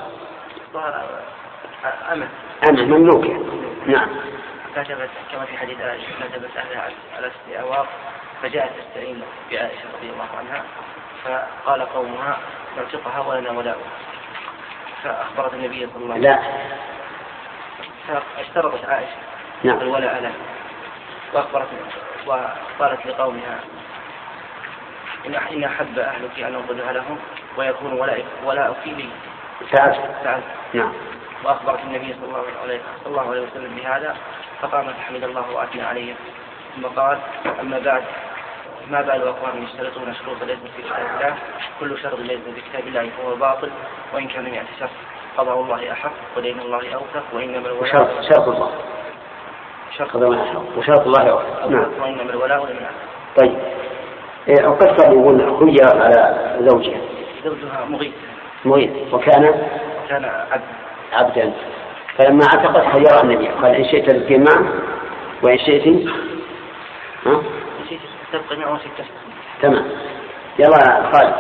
أمن أمن مملوكة. نعم. كتبت كما في حديث عائشة كتبت أهلها على ست أعوام فجاءت تستعين بعائشة رضي الله عنها فقال قومها نعتقها ولنا ولاؤها فأخبرت النبي صلى الله عليه وسلم لا فاشترطت عائشة نعم. الولاء له وأخبرت وقالت لقومها إن إن أحب أهلك أن أنقذها لهم ويكون ولاء ولاء في لي سعد. سعد. نعم. وأخبرت النبي صلى الله عليه صلى الله عليه وسلم بهذا فقام فحمد الله وأثنى عليه ثم قال أما بعد ما بال أقوام يشترطون شروطا ليست في كتاب الله كل شرط ليس في كتاب الله فهو باطل وإن كان مئة شرط قضاء الله أحق ودين الله أوثق وإنما الولاء شرط شرط الله شرط وشرط الله أوثق. نعم. وإنما الولاء لمن أحق. طيب القصة يقول خير على زوجها زوجها مغيث مغيث وكان كان عبد عبدا فلما عتقت خيرها النبي قال إن شئت تبقين معه وإن شئت ها إن شئت تبقى معه وإن شئت تمام. يلا خالد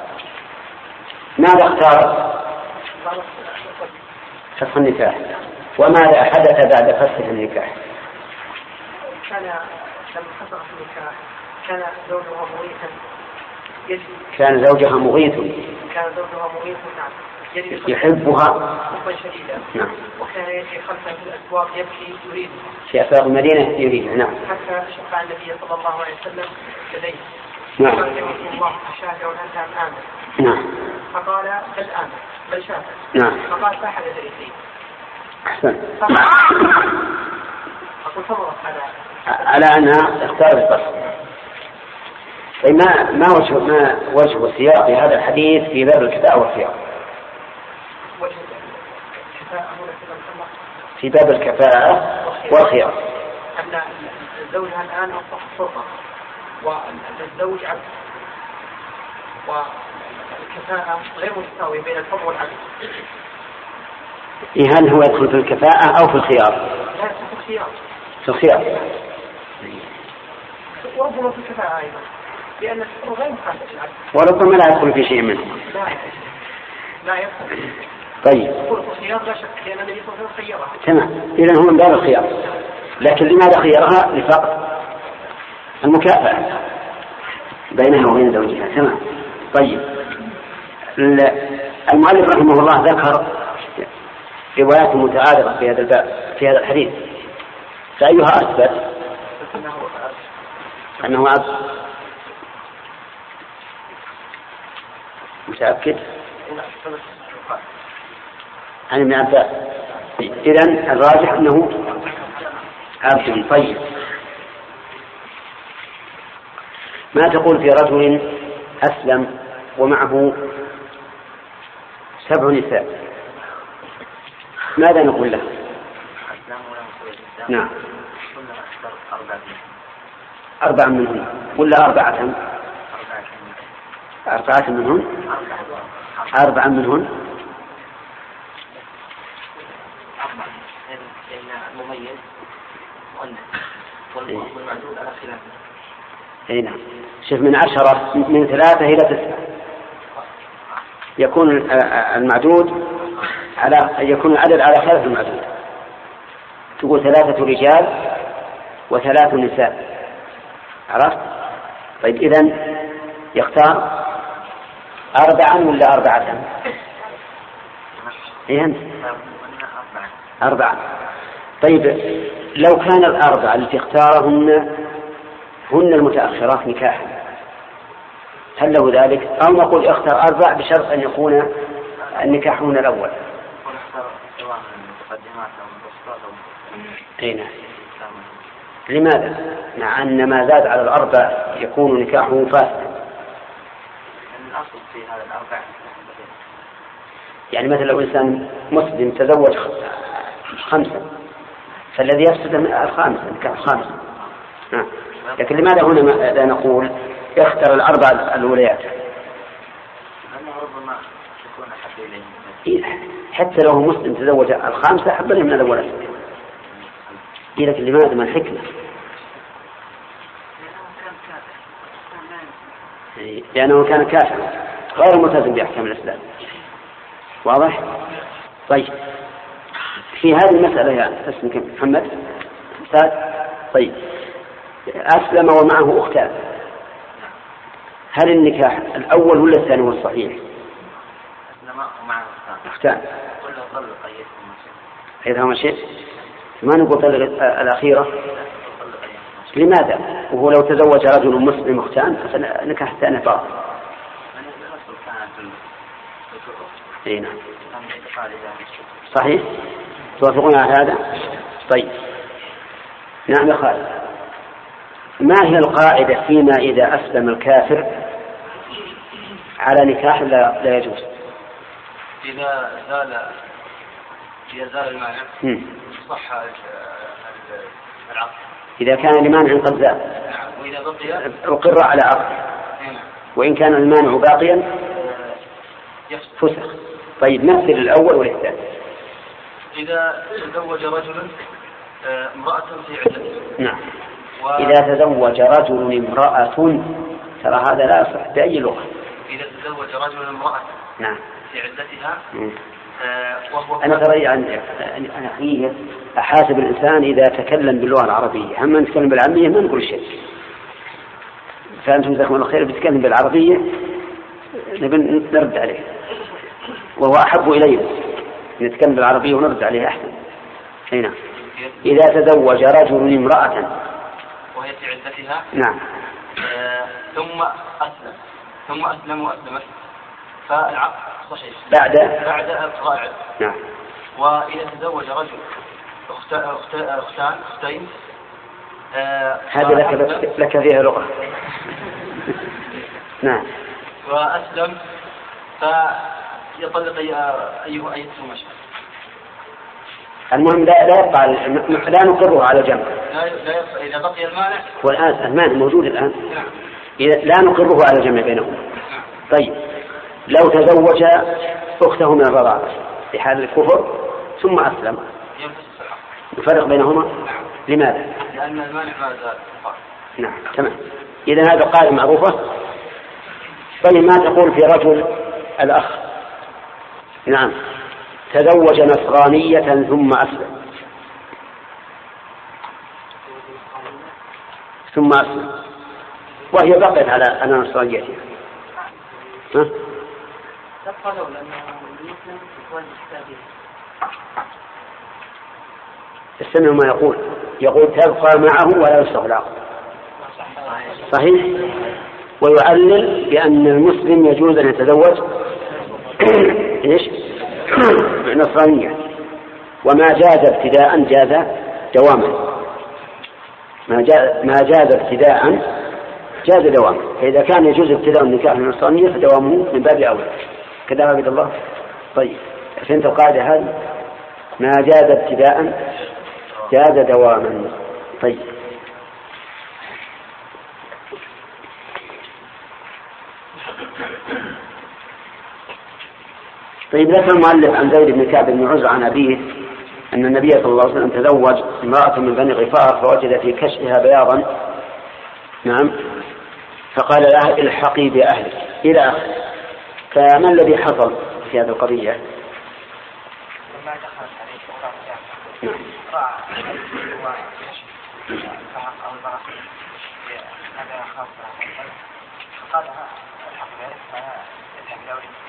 ماذا اختار؟ فسخ النكاح. وماذا حدث بعد فسخ النكاح؟ كان لما فسخ النكاح كان زوجها مغيثا كان زوجها مغيث كان زوجها مغيث نعم يحبها حبا شديدا. نعم. وكان يجري خلفه في الأسواق يبكي يريد في أسواق المدينة يريد. نعم. حتى شفع النبي صلى الله عليه وسلم لديه. نعم. قال النبي الله شاهد وأنت أم آمن. نعم. فقال بل آمن بل شاهد. نعم. فقال فحل ذريتين. أحسن. أقول فضلت على على أنها اختارت القصر. طيب ما ما وجه ما وجه السياق في هذا الحديث في باب الكفاءة والخيار؟ في باب الكفاءة والخيار. أن زوجها الآن أصبح فرقة والزوج عبد والكفاءة غير متساوية بين الحر والعبد. هل هو يدخل في الكفاءة أو في الخيار؟ لا في الخيار. في الخيار. وربما في الكفاءة أيضا لأن الحر غير مخالف العبد. وربما لا يدخل في شيء منه. لا لا يدخل. طيب. الخيار لا شك لأن النبي صلى الله عليه وسلم خيرها. تمام. إذن هو من باب الخيار. لكن لماذا خيرها؟ لفقط المكافأة بينها وبين زوجها. تمام. طيب. المؤلف رحمه الله ذكر روايات متعارضة في هذا الباب في هذا الحديث، فأيها أثبت؟ أنه عبد. متأكد؟ عن ابن عباس. إذن الراجح أنه عبد. طيب. ما تقول في رجل أسلم ومعه سبع نساء، ماذا نقول له؟ نعم. أربعة منهن ولا أربعة؟ أربعة منهن أربعة منهن المميز والمعدود على خلافه. اي نعم. شوف من عشرة من ثلاثة إلى تسعة يكون المعدود على يكون العدد على خلاف المعدود. تقول ثلاثة رجال وثلاث نساء. عرفت؟ طيب إذن يختار أربعا ولا أربعة؟ إيه أربعة. طيب لو كان الأربعة التي اختارهن هن المتأخرات نكاحا هل له ذلك؟ أو نقول اختار أربع بشرط أن يكون النكاح هنا الأول. أين؟ لماذا؟ مع أن ما زاد على الأربع يكون نكاحه فاسد. الأصل في هذا الأربع. يعني مثلا لو إنسان مسلم تزوج خمسة فالذي يفسد الخامس كان الخامس. آه. لكن لماذا هنا لا نقول يختار الأربع الأوليات؟ لأنه ربما يكون أحب إليه. حتى لو مسلم تزوج الخامسة حب لهم من الأولاد. لكن لماذا؟ ما الحكمة؟ لأنه كان كافر غير ملتزم بأحكام الإسلام. واضح؟ طيب في هذه المسألة يا اسمك محمد أستاذ. طيب أسلم ومعه أختان، هل النكاح الأول ولا الثاني هو الصحيح؟ أسلم ومعه أختان. كل طلق أيضا شيء ما نقول طلق الأخيرة. لماذا؟ وهو لو تزوج رجل مسلم أختان فنكاح الثاني طاق. اي نعم صحيح. توافقون على هذا؟ طيب نعم يا خالد. ما هي القاعدة فيما إذا أسلم الكافر على نكاح لا, لا يجوز؟ إذا زال إذا زال المانع صح العقد. إذا كان المانع قد زال وإذا بقي أقر على عقد، وإن كان المانع باقيا فسخ. طيب مثل الأول والثاني. إذا تزوج رجل امرأة في عدته. نعم. و... إذا تزوج رجل امرأة ترى هذا لا يصح بأي لغة. إذا تزوج رجل امرأة نعم في عدتها آه وهو أنا ترى يعني أنا حقيقة أحاسب الإنسان إذا تكلم باللغة العربية، هم نتكلم بالعامية ما نقول شيء. فأنتم جزاكم الله خير بتكلم بالعربية نبي نرد عليه، وهو أحب إلينا نتكلم بالعربية ونرد عليه أحسن. هنا إذا تزوج رجل امرأة وهي في عدتها نعم آه ثم أسلم ثم أسلم وأسلمت فالعقد صحيح بعد بعد إقراء العدة. نعم. وإذا تزوج رجل أخت أخت أختان أختين آه هذا لك لك فيها لغة. نعم. وأسلم فيطلق أيه أي ثم شاء. المهم لا لا يبقى لا نقره على جنب. لا لا يبقى إذا بقي المانع. والآن المانع موجود الآن. نعم. إذا لا نقره على جنب بينهم. نعم. طيب لو تزوج أخته من الرضاعة في حال الكفر ثم أسلم نفرق بينهما. نعم. لماذا؟ لأن المانع ما زال. نعم تمام. إذا هذا قاعدة معروفة. طيب ما تقول في رجل الأخ نعم تزوج نصرانية ثم أسلم ثم أسلم وهي بقيت على على نصرانيتها ها؟ تبقى له لأن المسلم يتواجد كتابه. استمعوا ما يقول يقول تبقى معه ولا يصح العقد. صحيح. ويعلل بأن المسلم يجوز أن يتزوج إيش نصرانية، وما جاز ابتداء جاز دواما. ما جاز ما جاز ابتداء جاز دواما. فإذا كان يجوز ابتداء النكاح النصرانية فدوامه من باب أولى. كذا عبد الله. طيب فهمت القاعدة هذه؟ ما جاز ابتداء جاز دواما. طيب طيب ذكر المؤلف عن زيد بن كعب بن عزرة عن أبيه أن النبي صلى الله عليه وسلم تزوج امرأة من بني غفار فوجد في كشفها بياضا نعم فقال لها الحقي بأهلك إلى آخره. فما الذي حصل في هذه القضية؟ لما دخلت عليه نعم. هذا خاص فقال الحق بأهلك ما يذهب إلى ولي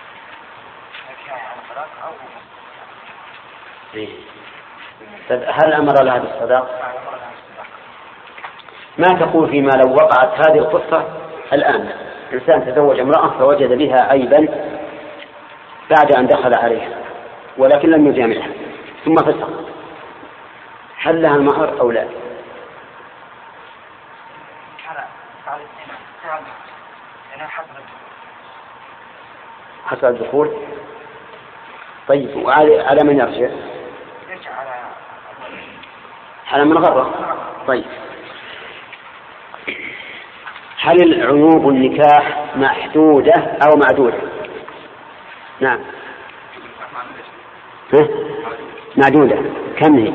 هل أمر لها بالصداق؟ ما تقول فيما لو وقعت هذه القصة الآن إنسان تزوج امرأة فوجد بها عيبا بعد أن دخل عليها ولكن لم يجامعها ثم فسق، هل لها المهر أو لا؟ حصل الدخول. طيب وعلى على من يرجع؟ على من غره. طيب هل العيوب النكاح محدودة أو معدودة؟ نعم ها؟ معدودة. كم هي؟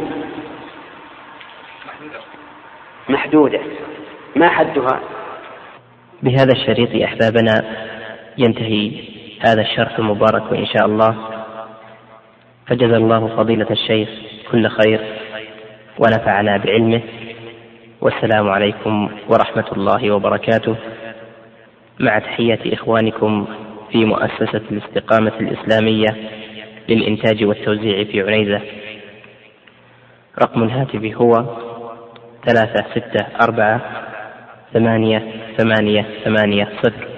محدودة. ما حدها؟ بهذا الشريط أحبابنا ينتهي هذا الشرح المبارك وإن شاء الله، فجزا الله فضيلة الشيخ كل خير ونفعنا بعلمه، والسلام عليكم ورحمة الله وبركاته، مع تحية إخوانكم في مؤسسة الاستقامة الإسلامية للإنتاج والتوزيع في عنيزة. رقم الهاتف هو ثلاثة ستة أربعة ثمانية ثمانية ثمانية صفر.